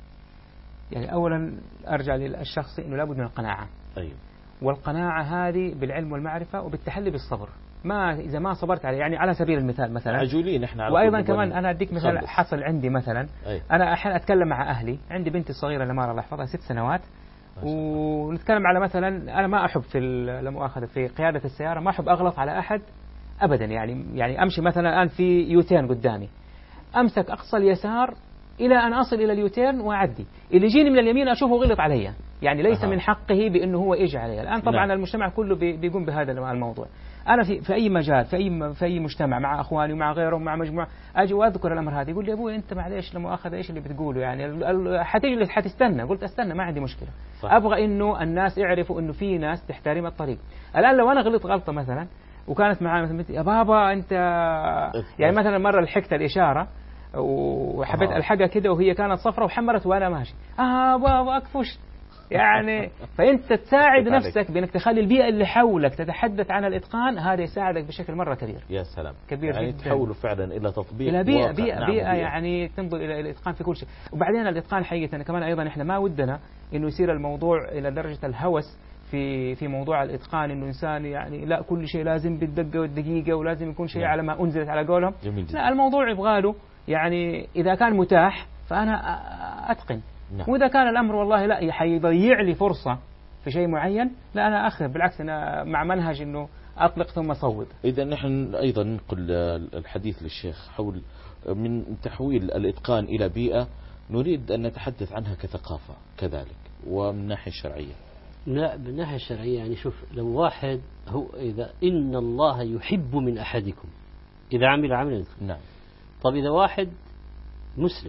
يعني أولا أرجع للشخص إنه لابد من القناعة. أيوة. والقناعة هذه بالعلم والمعرفة وبالتحلي بالصبر. ما إذا ما صبرت عليه، يعني على سبيل المثال مثلا عجولين إحنا على وأيضا كمان أنا أديك مثال حصل عندي مثلا. أي. أنا أحيانا أتكلم مع أهلي، عندي بنتي الصغيرة لما الله يحفظها ست سنوات، ونتكلم على مثلا أنا ما أحب في لا مؤاخذة في قيادة السيارة ما أحب أغلط على أحد أبدا، يعني يعني أمشي مثلا الآن في يوتين قدامي، أمسك أقصى اليسار إلى أن أصل إلى اليوتين وأعدي، اللي يجيني من اليمين أشوفه غلط علي، يعني ليس أه. من حقه بأنه هو يجي علي. الآن طبعا لا. المجتمع كله بيقوم بهذا الموضوع. أنا في في أي مجال في أي في أي مجتمع مع أخواني ومع غيرهم مع مجموعة أجي وأذكر الأمر هذا، يقول لي أبوي أنت معليش لما أخذ إيش اللي بتقوله، يعني حتجلس حتستنى. قلت أستنى ما عندي مشكلة، صح. أبغى إنه الناس يعرفوا إنه في ناس تحترم الطريق. الآن لو أنا غلطت غلطة مثلا وكانت معي مثلا يا بابا أنت، يعني مثلا مرة لحقت الإشارة وحبيت آه. الحقها كده وهي كانت صفرة وحمرت وانا ماشي، اه بابا اكفش يعني. فانت تساعد نفسك بانك تخلي البيئه اللي حولك تتحدث عن الاتقان، هذا يساعدك بشكل مره كبير. يا سلام، كبير يعني جدا. تحوله فعلا الى تطبيق الى بيئه واقع. بيئه, نعم بيئة, بيئة يعني تنظر الى الاتقان في كل شيء. وبعدين الاتقان حقيقه كمان ايضا احنا ما ودنا انه يصير الموضوع الى درجه الهوس في في موضوع الاتقان، انه انسان يعني لا كل شيء لازم بالدقه والدقيقه ولازم يكون شيء نعم. على ما انزلت على قولهم. لا، الموضوع يبغى له يعني إذا كان متاح فأنا أتقن، نعم. وإذا كان الأمر والله لا حيضيع لي فرصة في شيء معين، لا أنا أخذ، بالعكس أنا مع منهج إنه أطلق ثم صوب. إذا نحن أيضا ننقل الحديث للشيخ حول من تحويل الإتقان إلى بيئة نريد أن نتحدث عنها كثقافة كذلك ومن الناحية الشرعية. لا، من الناحية الشرعية يعني شوف، لو واحد هو إذا إن الله يحب من أحدكم إذا عمل عملا، نعم. طب إذا واحد مسلم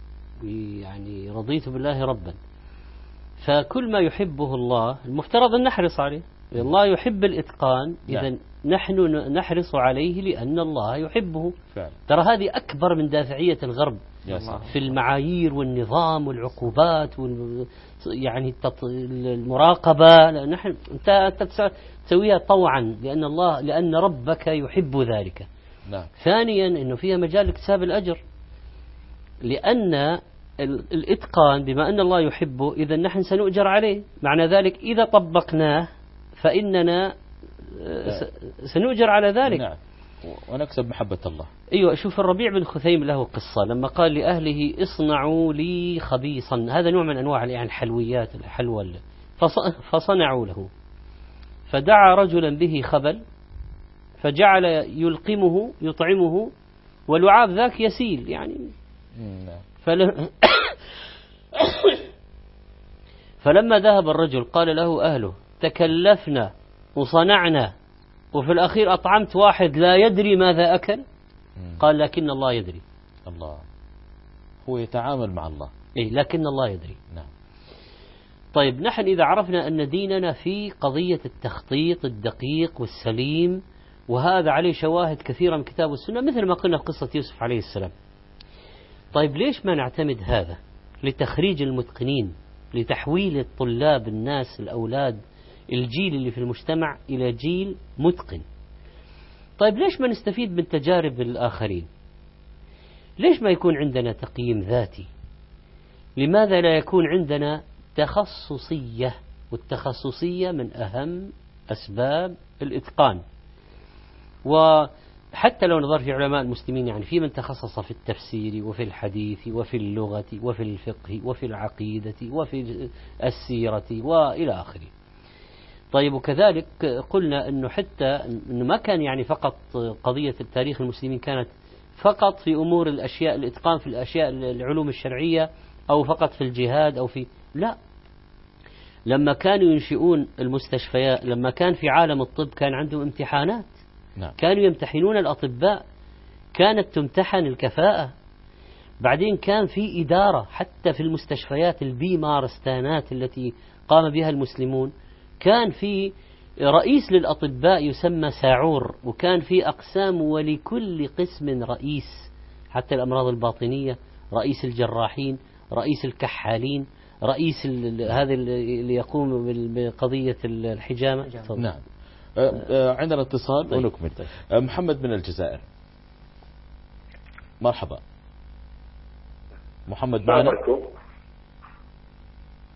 يعني رضيت بالله ربا، فكل ما يحبه الله المفترض أن نحرص عليه. الله يحب الإتقان، إذا نعم. نحن نحرص عليه لأن الله يحبه فعلا. ترى هذه أكبر من دافعية الغرب في المعايير والنظام والعقوبات وال... يعني المراقبة. نحن أنت تسويها طوعا لأن الله لأن ربك يحب ذلك. نعم. ثانيا أنه فيها مجال اكتساب الأجر، لأن الإتقان بما أن الله يحبه إذا نحن سنؤجر عليه، معنى ذلك إذا طبقناه فإننا سنؤجر على ذلك. نعم. ونكسب محبة الله. أيوة، شوف الربيع بن خثيم له قصة لما قال لأهله اصنعوا لي خبيصا، هذا نوع من أنواع يعني الحلويات الحلوى، فصنعوا له، فدعا رجلا به خبل فجعل يلقمه يطعمه واللعاب ذاك يسيل يعني. فل... فلما ذهب الرجل قال له أهله تكلفنا وصنعنا وفي الأخير أطعمت واحد لا يدري ماذا أكل. قال لكن الله يدري. الله هو يتعامل مع الله. إيه، لكن الله يدري. نعم. طيب نحن إذا عرفنا أن ديننا في قضية التخطيط الدقيق والسليم، وهذا عليه شواهد كثيرة من كتاب والسنة مثل ما قلنا في قصة يوسف عليه السلام، طيب ليش ما نعتمد هذا لتخريج المتقنين، لتحويل الطلاب الناس الأولاد الجيل اللي في المجتمع إلى جيل متقن؟ طيب ليش ما نستفيد من تجارب الآخرين؟ ليش ما يكون عندنا تقييم ذاتي؟ لماذا لا يكون عندنا تخصصية؟ والتخصصية من أهم أسباب الإتقان. وحتى لو نظر في علماء المسلمين يعني في من تخصص في التفسير وفي الحديث وفي اللغة وفي الفقه وفي العقيدة وفي السيرة وإلى آخره. طيب وكذلك قلنا أنه حتى أنه ما كان يعني فقط قضية التاريخ المسلمين كانت فقط في أمور الأشياء الإتقان في الأشياء العلوم الشرعية أو فقط في الجهاد أو في لا، لما كانوا ينشئون المستشفيات، لما كان في عالم الطب كان عندهم امتحانات. نعم. كانوا يمتحنون الأطباء، كانت تمتحن الكفاءة. بعدين كان في إدارة حتى في المستشفيات البيمارستانات التي قام بها المسلمون، كان في رئيس للأطباء يسمى ساعور، وكان في أقسام ولكل قسم رئيس، حتى الأمراض الباطنية رئيس الجراحين، رئيس الكحالين، رئيس هذا اللي يقوم بقضية الحجامة. نعم. أه عندنا اتصال. طيب. ونكمل. طيب. أه محمد من الجزائر. مرحبا محمد معنا. السلام عليكم.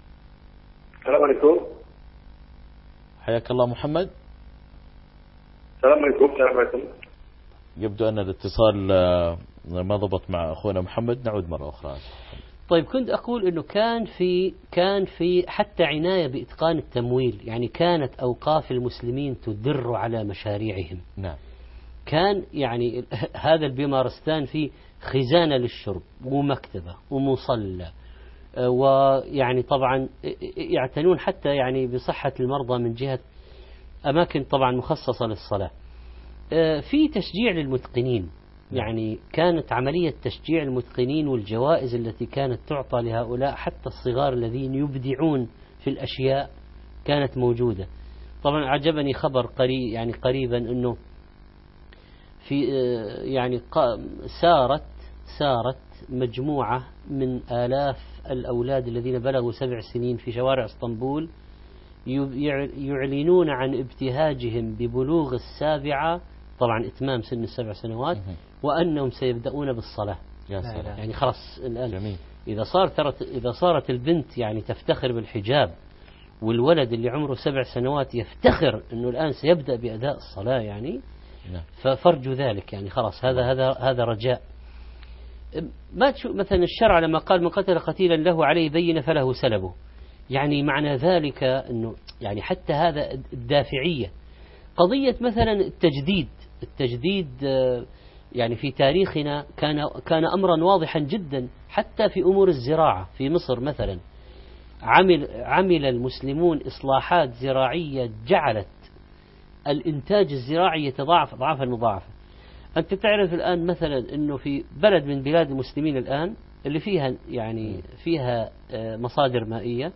السلام عليكم. حياك الله محمد. السلام عليكم. السلام عليكم. يبدو أن الاتصال ما ضبط مع أخونا محمد، نعود مرة أخرى. طيب كنت أقول أنه كان في كان في حتى عناية بإتقان التمويل، يعني كانت أوقاف المسلمين تدر على مشاريعهم. نعم. كان يعني هذا البيمارستان فيه خزانة للشرب ومكتبة ومصلى، ويعني طبعا يعتنون حتى يعني بصحة المرضى من جهة أماكن طبعا مخصصة للصلاة. في تشجيع للمتقنين، يعني كانت عملية تشجيع المتقنين والجوائز التي كانت تعطى لهؤلاء حتى الصغار الذين يبدعون في الأشياء كانت موجودة. طبعا أعجبني خبر قريب يعني قريبا أنه في يعني سارت سارت مجموعة من آلاف الأولاد الذين بلغوا سبع سنين في شوارع اسطنبول يعلنون عن ابتهاجهم ببلوغ السابعة، طبعا إتمام سن السبع سنوات، وأنهم سيبدأون بالصلاة. يا سلام. يعني خلاص الآن جميل. إذا صارت إذا صارت البنت يعني تفتخر بالحجاب، والولد اللي عمره سبع سنوات يفتخر أنه الآن سيبدأ بأداء الصلاة، يعني ففرجوا ذلك، يعني خلاص هذا هذا هذا رجاء. ما تشوف مثلا الشرع لما قال من قتل قتيلا له عليه بينة فله سلبه، يعني معنى ذلك أنه يعني حتى هذا الدافعية. قضية مثلا التجديد التجديد يعني في تاريخنا كان كان أمرا واضحا جدا، حتى في أمور الزراعة في مصر مثلا عمل عمل المسلمون إصلاحات زراعية جعلت الإنتاج الزراعي يتضاعف أضعافا مضاعفة. أنت تعرف الآن مثلا أنه في بلد من بلاد المسلمين الآن اللي فيها يعني فيها مصادر مائية،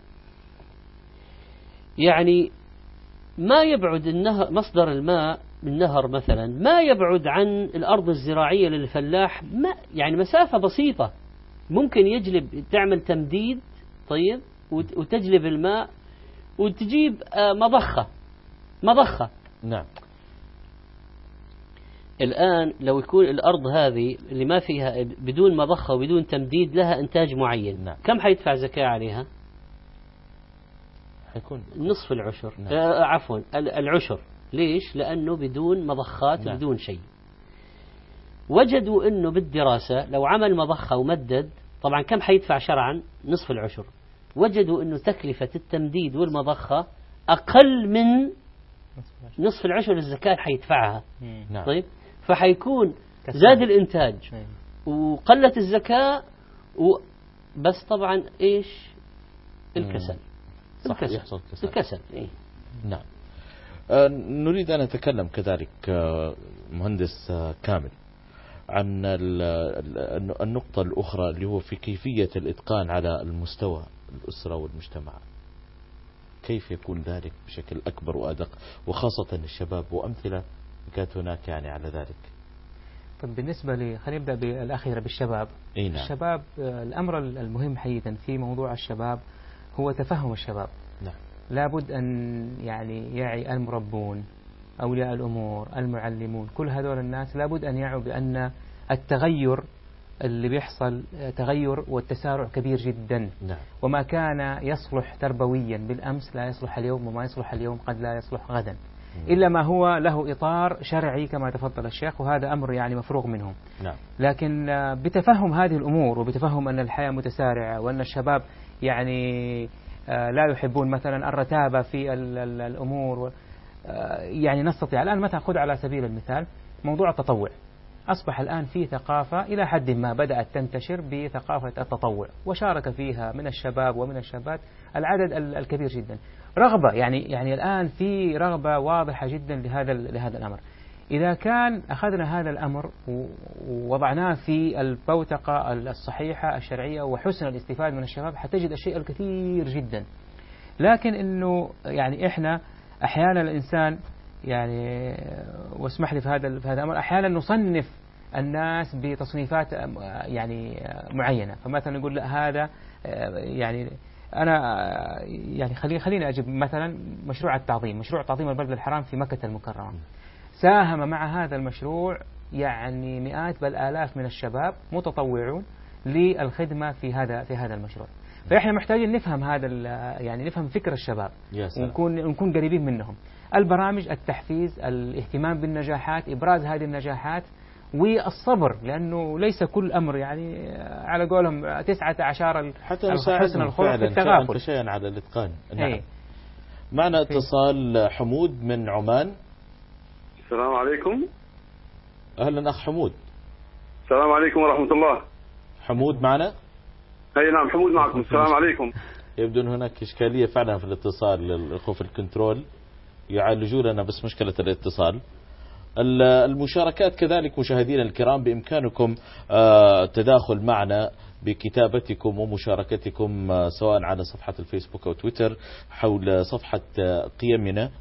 يعني ما يبعد النهر مصدر الماء من نهر مثلا ما يبعد عن الأرض الزراعية للفلاح، ما يعني مسافة بسيطة ممكن يجلب تعمل تمديد طيب وتجلب الماء وتجيب مضخة مضخة. نعم. الآن لو يكون الأرض هذه اللي ما فيها بدون مضخة وبدون تمديد لها إنتاج معين، نعم. كم حيدفع زكاة عليها؟ حيكون نصف العشر. نعم. آه عفوا العشر. ليش؟ لأنه بدون مضخات. نعم. بدون شيء. وجدوا أنه بالدراسة لو عمل مضخة ومدد طبعا كم حيدفع شرعا؟ نصف العشر. وجدوا أنه تكلفة التمديد والمضخة أقل من نصف العشر الزكاة حيدفعها. نعم. طيب فحيكون زاد الإنتاج وقلت الزكاة و... بس طبعا إيش الكسل. صح، يحصل كسل. الكسل. إيه؟ نعم. آه نريد أن نتكلم كذلك آه مهندس آه كامل عن النقطة الأخرى اللي هو في كيفية الإتقان على المستوى الأسرة والمجتمع. كيف يكون ذلك بشكل أكبر وأدق، وخاصة الشباب، وأمثلة كانت هناك يعني على ذلك. طب بالنسبة لي خلينا نبدأ بالأخيرة بالشباب. نعم. الشباب الأمر المهم حقيقة في موضوع الشباب هو تفهم الشباب. نعم. لابد أن يعني يعي المربون أولياء الأمور المعلمون كل هذول الناس لابد أن يعوا بأن التغير اللي بيحصل تغير والتسارع كبير جدا. نعم. وما كان يصلح تربويا بالأمس لا يصلح اليوم، وما يصلح اليوم قد لا يصلح غدا. نعم. إلا ما هو له إطار شرعي كما تفضل الشيخ، وهذا أمر يعني مفروغ منه. نعم. لكن بتفهم هذه الأمور وبتفهم أن الحياة متسارعة وأن الشباب يعني لا يحبون مثلا الرتابة في الأمور، يعني نستطيع الآن مثلا خذ على سبيل المثال موضوع التطوع. أصبح الآن في ثقافة إلى حد ما بدأت تنتشر بثقافة التطوع، وشارك فيها من الشباب ومن الشابات العدد الكبير جدا. رغبة يعني يعني الآن في رغبة واضحة جدا لهذا لهذا الأمر. إذا كان أخذنا هذا الأمر ووضعناه في البوتقة الصحيحة الشرعية وحسن الاستفادة من الشباب حتجد الشيء الكثير جدا. لكن إنه يعني إحنا أحيانا الإنسان يعني واسمح لي في هذا في هذا الأمر أحيانا نصنف الناس بتصنيفات يعني معينة. فمثلا نقول لا هذا يعني أنا يعني خليني خليني أجيب مثلا مشروع التعظيم مشروع تعظيم البلد الحرام في مكة المكرمة. ساهم مع هذا المشروع يعني مئات بل آلاف من الشباب متطوعون للخدمة في هذا في هذا المشروع. فإحنا محتاجين نفهم هذا يعني نفهم فكر الشباب ونكون نكون قريبين منهم. البرامج، التحفيز، الاهتمام بالنجاحات، إبراز هذه النجاحات، والصبر، لأنه ليس كل أمر يعني على قولهم تسعة عشر حتى حسن الخلق في التغافل شيئا على الإتقان. نعم. معنا اتصال حمود من عمان. السلام عليكم. أهلا أخ حمود. السلام عليكم ورحمة الله. حمود معنا؟ أي نعم حمود معكم. السلام عليكم. يبدو أن هناك إشكالية فعلا في الاتصال للأخوة في الكنترول يعالجوا لنا بس مشكلة الاتصال. المشاركات كذلك مشاهدينا الكرام بإمكانكم التداخل معنا بكتابتكم ومشاركتكم سواء على صفحة الفيسبوك أو تويتر حول صفحة قيمنا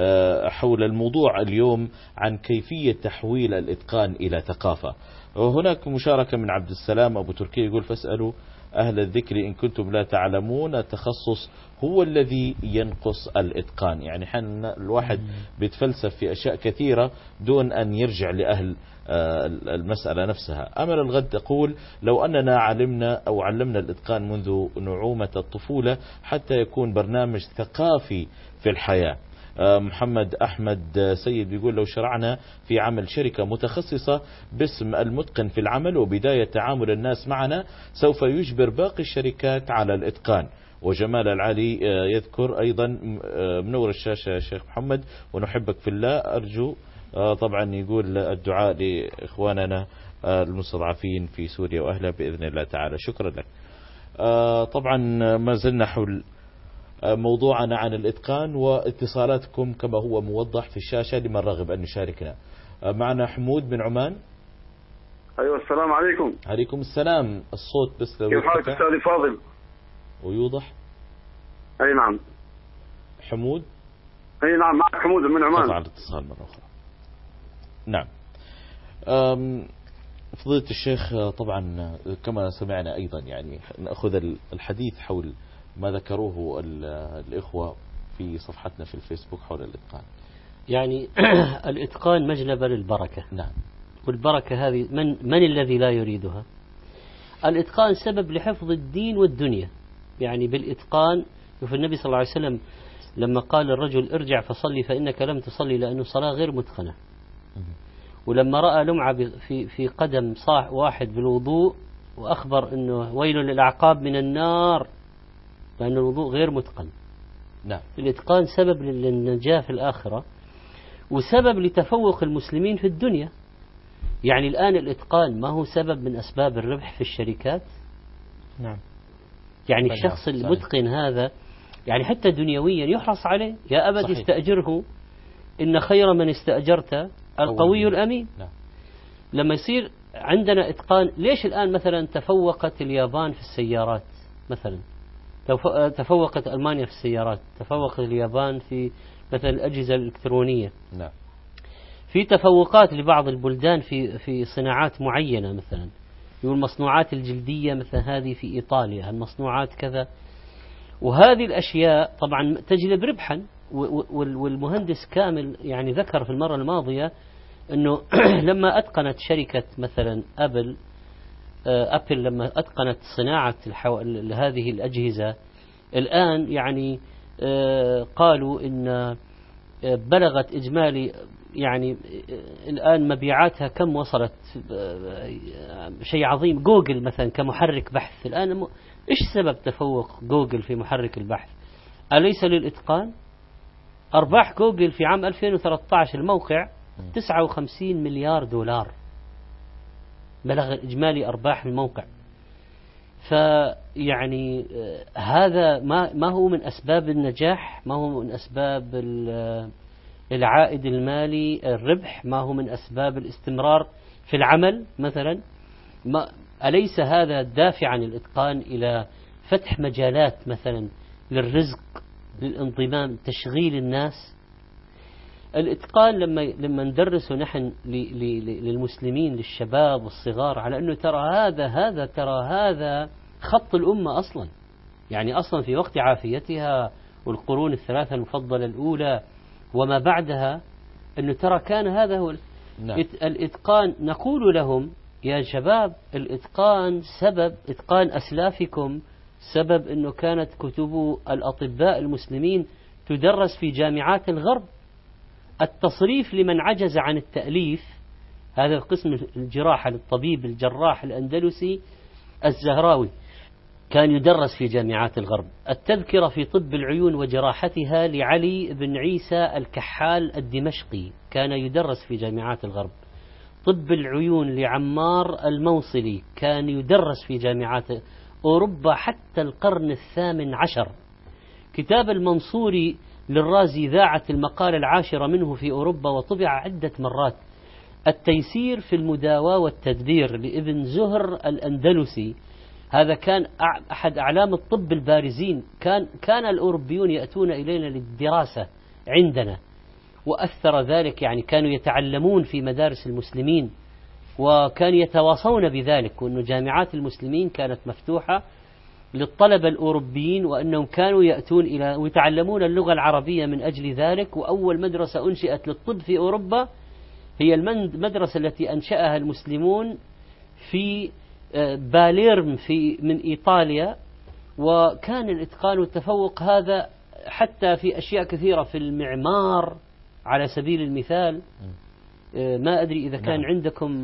حول الموضوع اليوم عن كيفية تحويل الإتقان إلى ثقافة. وهناك مشاركة من عبد السلام أبو تركي يقول فاسألوا أهل الذكر إن كنتم لا تعلمون، التخصص هو الذي ينقص الإتقان. يعني حين الواحد بيتفلسف في أشياء كثيرة دون أن يرجع لأهل المسألة نفسها. أمل الغد تقول لو أننا علمنا أو علمنا الإتقان منذ نعومة الطفولة حتى يكون برنامج ثقافي في الحياة. محمد أحمد سيد بيقول لو شرعنا في عمل شركة متخصصة باسم المتقن في العمل وبداية تعامل الناس معنا سوف يجبر باقي الشركات على الإتقان. وجمال العلي يذكر أيضا منور الشاشة يا شيخ محمد ونحبك في الله، أرجو طبعا يقول الدعاء لإخواننا المستضعفين في سوريا وأهلها بإذن الله تعالى. شكرا لك. طبعا ما زلنا حول موضوعنا عن الإتقان واتصالاتكم كما هو موضح في الشاشة لمن رغب أن يشاركنا. معنا حمود من عمان. أيوة السلام عليكم. عليكم السلام. الصوت بس لو كيف حالك أستاذي فاضل؟ ويوضح. أي نعم حمود. أي نعم معك حمود من عمان. قطع الاتصال مرة أخرى. نعم. فضيلة الشيخ طبعا كما سمعنا أيضا يعني نأخذ الحديث حول ما ذكروه الإخوة في صفحتنا في الفيسبوك حول الإتقان. يعني الإتقان مجلبة للبركة. نعم. والبركة هذه من, من الذي لا يريدها؟ الإتقان سبب لحفظ الدين والدنيا. يعني بالإتقان في النبي صلى الله عليه وسلم لما قال الرجل ارجع فصلي فإنك لم تصلي لأنه صلاة غير متقنة. ولما رأى لمعة في في قدم صاح واحد بالوضوء وأخبر أنه ويل للأعقاب من النار لأن الوضوء غير متقن. نعم. الإتقان سبب للنجاة في الآخرة وسبب لتفوق المسلمين في الدنيا. يعني الآن الإتقان ما هو سبب من أسباب الربح في الشركات؟ نعم. يعني الشخص المتقن هذا يعني حتى دنيويا يحرص عليه. يا أبد صحيح. استأجره إن خير من استأجرت القوي الأمين. نعم. لما يصير عندنا إتقان، ليش الآن مثلا تفوقت اليابان في السيارات مثلا، تفوقت ألمانيا في السيارات، تفوقت اليابان في مثلا الأجهزة الإلكترونية. نعم. في تفوقات لبعض البلدان في في صناعات معينة، مثلا يقول المصنوعات الجلدية مثل هذه في إيطاليا، المصنوعات كذا. وهذه الأشياء طبعا تجلب ربحا. والمهندس كامل يعني ذكر في المرة الماضية أنه لما أتقنت شركة مثلا أبل أبل لما أتقنت صناعة هذه الأجهزة الآن يعني قالوا إن بلغت إجمالي يعني الآن مبيعاتها كم وصلت، شيء عظيم. جوجل مثلا كمحرك بحث الآن م... إيش سبب تفوق جوجل في محرك البحث؟ أليس للإتقان؟ أرباح جوجل في عام ألفين وثلاثة عشر الموقع تسعة وخمسين مليار دولار بلغ إجمالي أرباح الموقع. فيعني هذا ما ما هو من أسباب النجاح، ما هو من أسباب العائد المالي، الربح، ما هو من أسباب الاستمرار في العمل مثلا. ما أليس هذا دافعا الإتقان إلى فتح مجالات مثلا للرزق، للانضمام، تشغيل الناس؟ الإتقان لما لما ندرسه نحن للمسلمين للشباب والصغار على أنه ترى هذا هذا ترى هذا خط الأمة أصلا، يعني أصلا في وقت عافيتها والقرون الثلاثة المفضلة الأولى وما بعدها، أنه ترى كان هذا هو نعم. الإتقان. نقول لهم يا شباب الإتقان سبب إتقان أسلافكم سبب أنه كانت كتب الأطباء المسلمين تدرس في جامعات الغرب. التصريف لمن عجز عن التأليف، هذا قسم الجراحة للطبيب الجراح الأندلسي الزهراوي، كان يدرس في جامعات الغرب. التذكرة في طب العيون وجراحتها لعلي بن عيسى الكحال الدمشقي، كان يدرس في جامعات الغرب. طب العيون لعمار الموصلي، كان يدرس في جامعات أوروبا حتى القرن الثامن عشر. كتاب المنصوري للرازي ذاعت المقالة العاشرة منه في أوروبا وطبع عدة مرات. التيسير في المداواة والتدبير لابن زهر الأندلسي، هذا كان أحد أعلام الطب البارزين. كان كان الأوروبيون يأتون إلينا للدراسة عندنا، وأثر ذلك، يعني كانوا يتعلمون في مدارس المسلمين وكانوا يتواصون بذلك، وأن جامعات المسلمين كانت مفتوحة للطلبة الأوروبيين، وأنهم كانوا يأتون إلى ويتعلمون اللغة العربية من أجل ذلك. وأول مدرسة أنشئت للطب في أوروبا هي المدرسة التي أنشأها المسلمون في باليرم في من إيطاليا، وكان الإتقان والتفوق هذا حتى في أشياء كثيرة في المعمار على سبيل المثال. ما أدري إذا كان نعم. عندكم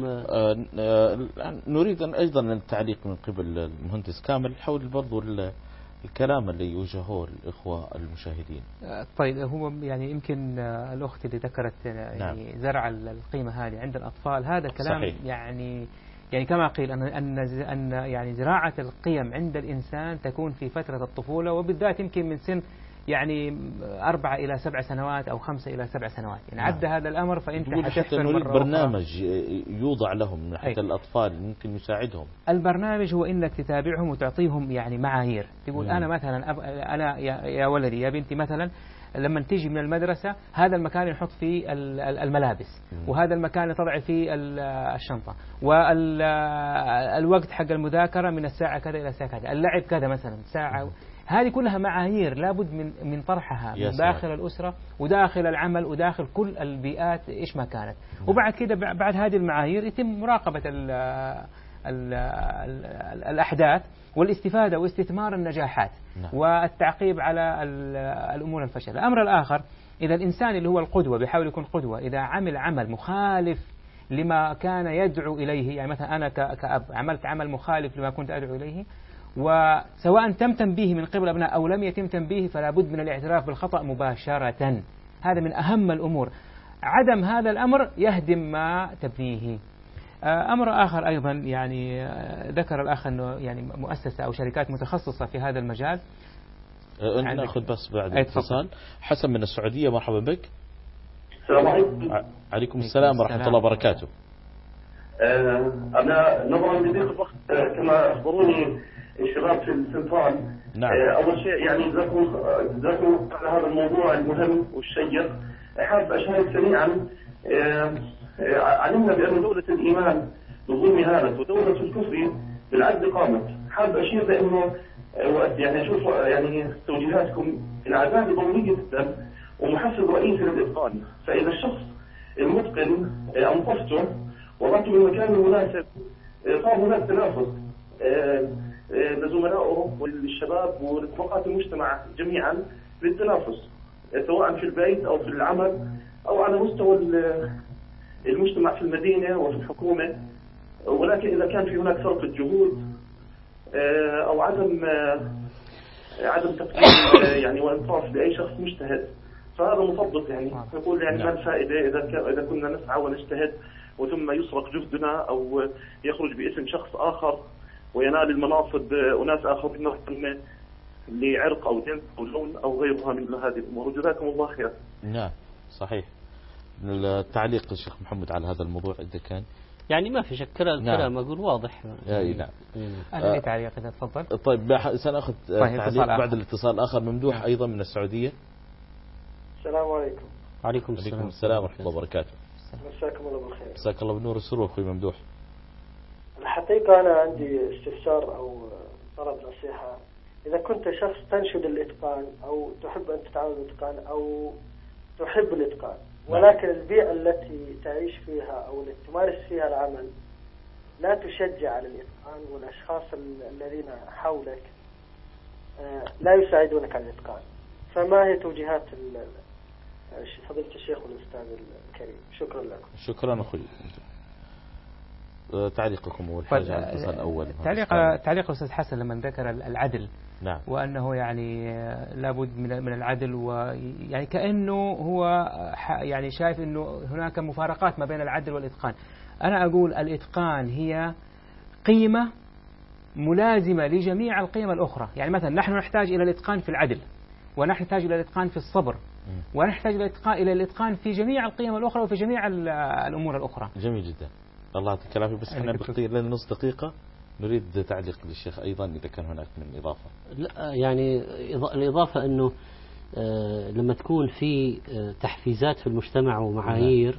نريد أن أيضا التعليق من قبل المهندس كامل حول برضو الكلام اللي يوجهه الإخوة المشاهدين. طيب، هو يعني يمكن الأخت اللي ذكرت يعني نعم. زرع القيمة هذه عند الأطفال، هذا كلام صحيح. يعني يعني كما قيل أن أن أن يعني زراعة القيم عند الإنسان تكون في فترة الطفولة، وبالذات يمكن من سن يعني أربعة إلى سبع سنوات أو خمسة إلى سبع سنوات، يعني نعم. عد هذا الأمر فأنت حتفهم مرة برنامج يوضع لهم من حتى الأطفال ممكن يساعدهم. البرنامج هو إنك تتابعهم وتعطيهم يعني معايير، تقول مم. أنا مثلا أب... أنا يا... يا ولدي يا بنتي مثلا لما تيجي من المدرسة هذا المكان نحط فيه الملابس، مم. وهذا المكان تضع فيه الشنطة، والوقت حق المذاكرة من الساعة كذا إلى الساعة كذا، اللعب كذا مثلا ساعة. هذه كلها معايير لابد من من طرحها من داخل الأسرة وداخل العمل وداخل كل البيئات إيش ما كانت. وبعد كده بعد هذه المعايير يتم مراقبة ال ال ال الأحداث والاستفادة واستثمار النجاحات نعم. والتعقيب على الأمور الفشل. الأمر الآخر، إذا الإنسان اللي هو القدوة بيحاول يكون قدوة، إذا عمل عمل مخالف لما كان يدعو إليه، يعني مثلا أنا كأب عملت عمل مخالف لما كنت أدعو إليه، وسواء تم تنبيه من قبل أبناء أو لم يتم تنبيه، فلا بد من الاعتراف بالخطأ مباشرة. هذا من أهم الأمور. عدم هذا الأمر يهدم ما تبنيه. أمر آخر أيضا، يعني ذكر الأخ أنه يعني مؤسسة أو شركات متخصصة في هذا المجال. نأخذ بس بعد اتصال. حسن من السعودية، مرحبا بك. السلام عليكم. عليكم السلام ورحمة الله وبركاته. أنا نظرا لضيق الوقت كما أخبروني الشباب في السنترال، نعم. أول شيء يعني جزاكم جزاكم على هذا الموضوع المهم والشيق. حاب أشارك سريعا. علمنا بأن دولة الإيمان بالظلم هانت ودولة الكفر بالعدل قامت. حاب أشير بأنه يعني أشوف يعني توجيهاتكم. العدالة ضرورية جدا ومحفز رئيسي للإتقان. فإذا الشخص المتقن أنقذته وضعته بالمكان المناسب صار هناك تنافس لزملائه وللشباب ولطبقات المجتمع جميعا للتنافس، سواء في البيت أو في العمل أو على مستوى المجتمع في المدينة وفي الحكومة. ولكن إذا كان في هناك فرق الجهود أو عدم عدم تقدير يعني وإنصاف لأي شخص مجتهد، فهذا مطبق. يعني نقول يعني ما الفائدة إذا إذا كنا نسعى ونجتهد وثم يسرق جهدنا أو يخرج باسم شخص آخر وينال المناصب أناس آخرين لعرق أو جنس أو لون أو غيرها من هذه الأمور. جزاكم الله خير. نعم صحيح. التعليق الشيخ محمد على هذا الموضوع إذا كان يعني ما في شك كلام نعم. أقول واضح. أي نعم. أنا لي تعليق إذا تفضل. طيب سنأخذ طيب تعليق بعد الاتصال الآخر. ممدوح نعم. أيضا من السعودية. السلام عليكم. عليكم السلام. عليكم السلام ورحمة الله وبركاته. مساكم الله بالخير. مساك الله بالنور والسرور أخوي ممدوح. الحقيقة أنا عندي استفسار أو طلب نصيحة. إذا كنت شخص تنشد الإتقان أو تحب أن تتعامل بالإتقان أو تحب الإتقان، ولكن البيئة التي تعيش فيها أو التي تمارس فيها العمل لا تشجع على الإتقان، والأشخاص الذين حولك لا يساعدونك على الإتقان. فما هي توجيهات فضيلة الشيخ والأستاذ الكريم؟ شكرا لكم. شكرا أخوي. تعليقكم أول حاجة على الفصل الأول. تعليق تعليق الأستاذ حسن لما ذكر العدل. نعم. وأنه يعني لابد من العدل، ويعني كأنه هو يعني شايف أنه هناك مفارقات ما بين العدل والإتقان. أنا أقول الإتقان هي قيمة ملازمة لجميع القيم الأخرى. يعني مثلا نحن نحتاج إلى الإتقان في العدل، ونحتاج إلى الإتقان في الصبر، ونحتاج إلى الإتقان في جميع القيم الأخرى وفي جميع الأمور الأخرى. جميل جدا، الله يعطيك العافية. بس احنا بقي لنا نص دقيقة، نريد تعليق للشيخ أيضا إذا كان هناك من إضافة. لا يعني الإضافة أنه لما تكون في تحفيزات في المجتمع ومعايير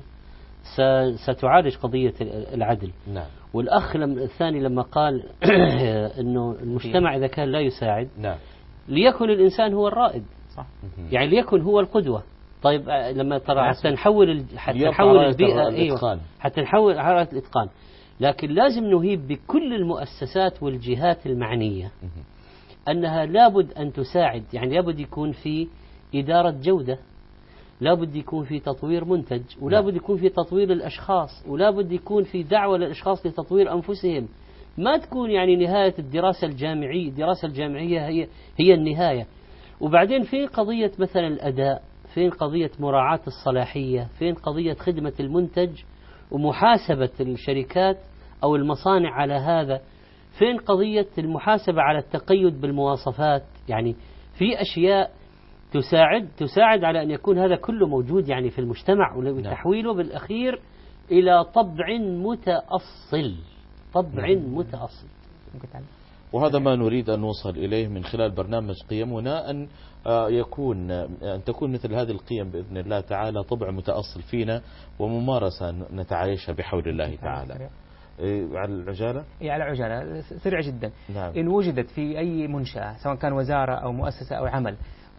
ستعالج قضية العدل. نعم. والأخ الثاني لما قال أنه المجتمع إذا كان لا يساعد، نعم، ليكن الإنسان هو الرائد. صح. يعني ليكن هو القدوة. طيب لما ترى حتى نحول حتى نحول البيئة، أيوة، حتى نحول حرارة الإتقان، لكن لازم نهيب بكل المؤسسات والجهات المعنية أنها لابد أن تساعد. يعني لابد يكون في إدارة جودة، لابد يكون في تطوير منتج، ولابد يكون في تطوير الأشخاص، ولابد يكون في دعوة للأشخاص لتطوير أنفسهم. ما تكون يعني نهاية الدراسة الجامعية، الدراسة الجامعية هي هي النهاية. وبعدين فين قضية مثلا الأداء، فين قضية مراعاة الصلاحية، فين قضية خدمة المنتج ومحاسبة الشركات أو المصانع على هذا، فين قضية المحاسبة على التقيد بالمواصفات. يعني في أشياء تساعد تساعد على أن يكون هذا كله موجود يعني في المجتمع، وتحويله بالأخير إلى طبع متأصل، طبع متأصل. وهذا ما نريد أن نوصل إليه من خلال برنامج قيمنا، أن يكون أن تكون مثل هذه القيم بإذن الله تعالى طبع متأصل فينا وممارسة نتعايشها بحول الله تعالى. على العجالة؟ إيه على العجالة سريع جدا. نعم. إن وجدت في أي منشأة سواء كان وزارة أو مؤسسة أو عمل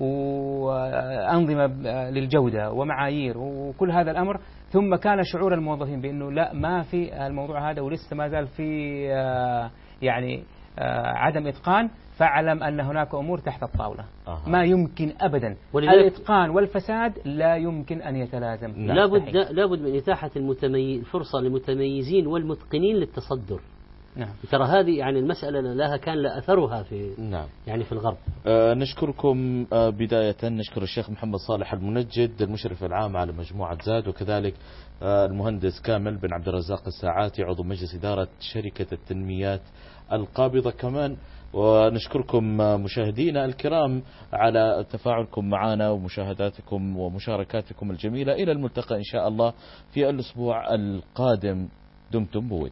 وأنظمة للجودة ومعايير وكل هذا الأمر، ثم كان شعور الموظفين بأنه لا ما في الموضوع هذا ولسه ما زال في يعني عدم إتقان، فاعلم أن هناك أمور تحت الطاولة. أه. ما يمكن أبدا الإتقان والفساد لا يمكن أن يتلازم. لابد لابد من إتاحة المتميز فرصة للمتميزين والمتقنين للتصدر. نعم. ترى هذه يعني المسألة لها كان لها أثرها في نعم. يعني في الغرب. آه نشكركم آه بداية نشكر الشيخ محمد صالح المنجد المشرف العام على مجموعة زاد، وكذلك آه المهندس كامل بن عبد الرزاق الساعاتي عضو مجلس إدارة شركة التنميات القابضة كمان. ونشكركم مشاهدينا الكرام على تفاعلكم معنا ومشاهداتكم ومشاركاتكم الجميلة. إلى الملتقى إن شاء الله في الأسبوع القادم، دمتم بود.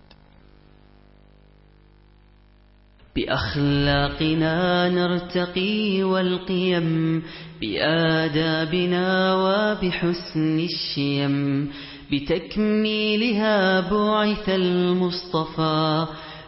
بأخلاقنا نرتقي والقيم، بآدابنا وبحسن الشيم، بتكميلها بعث المصطفى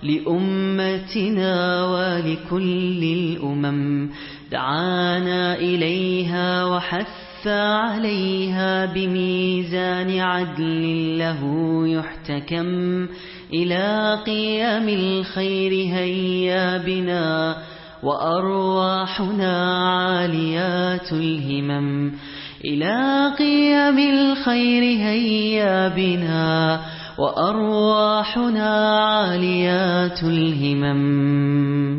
لأمتنا ولكل الأمم. دعانا إليها وحث عليها بميزان عدل له يحتكم. إلى قيام الخير هيا بنا وأرواحنا عاليات الهمم. إلى قيام الخير هيا بنا وأرواحنا عاليات الهمم.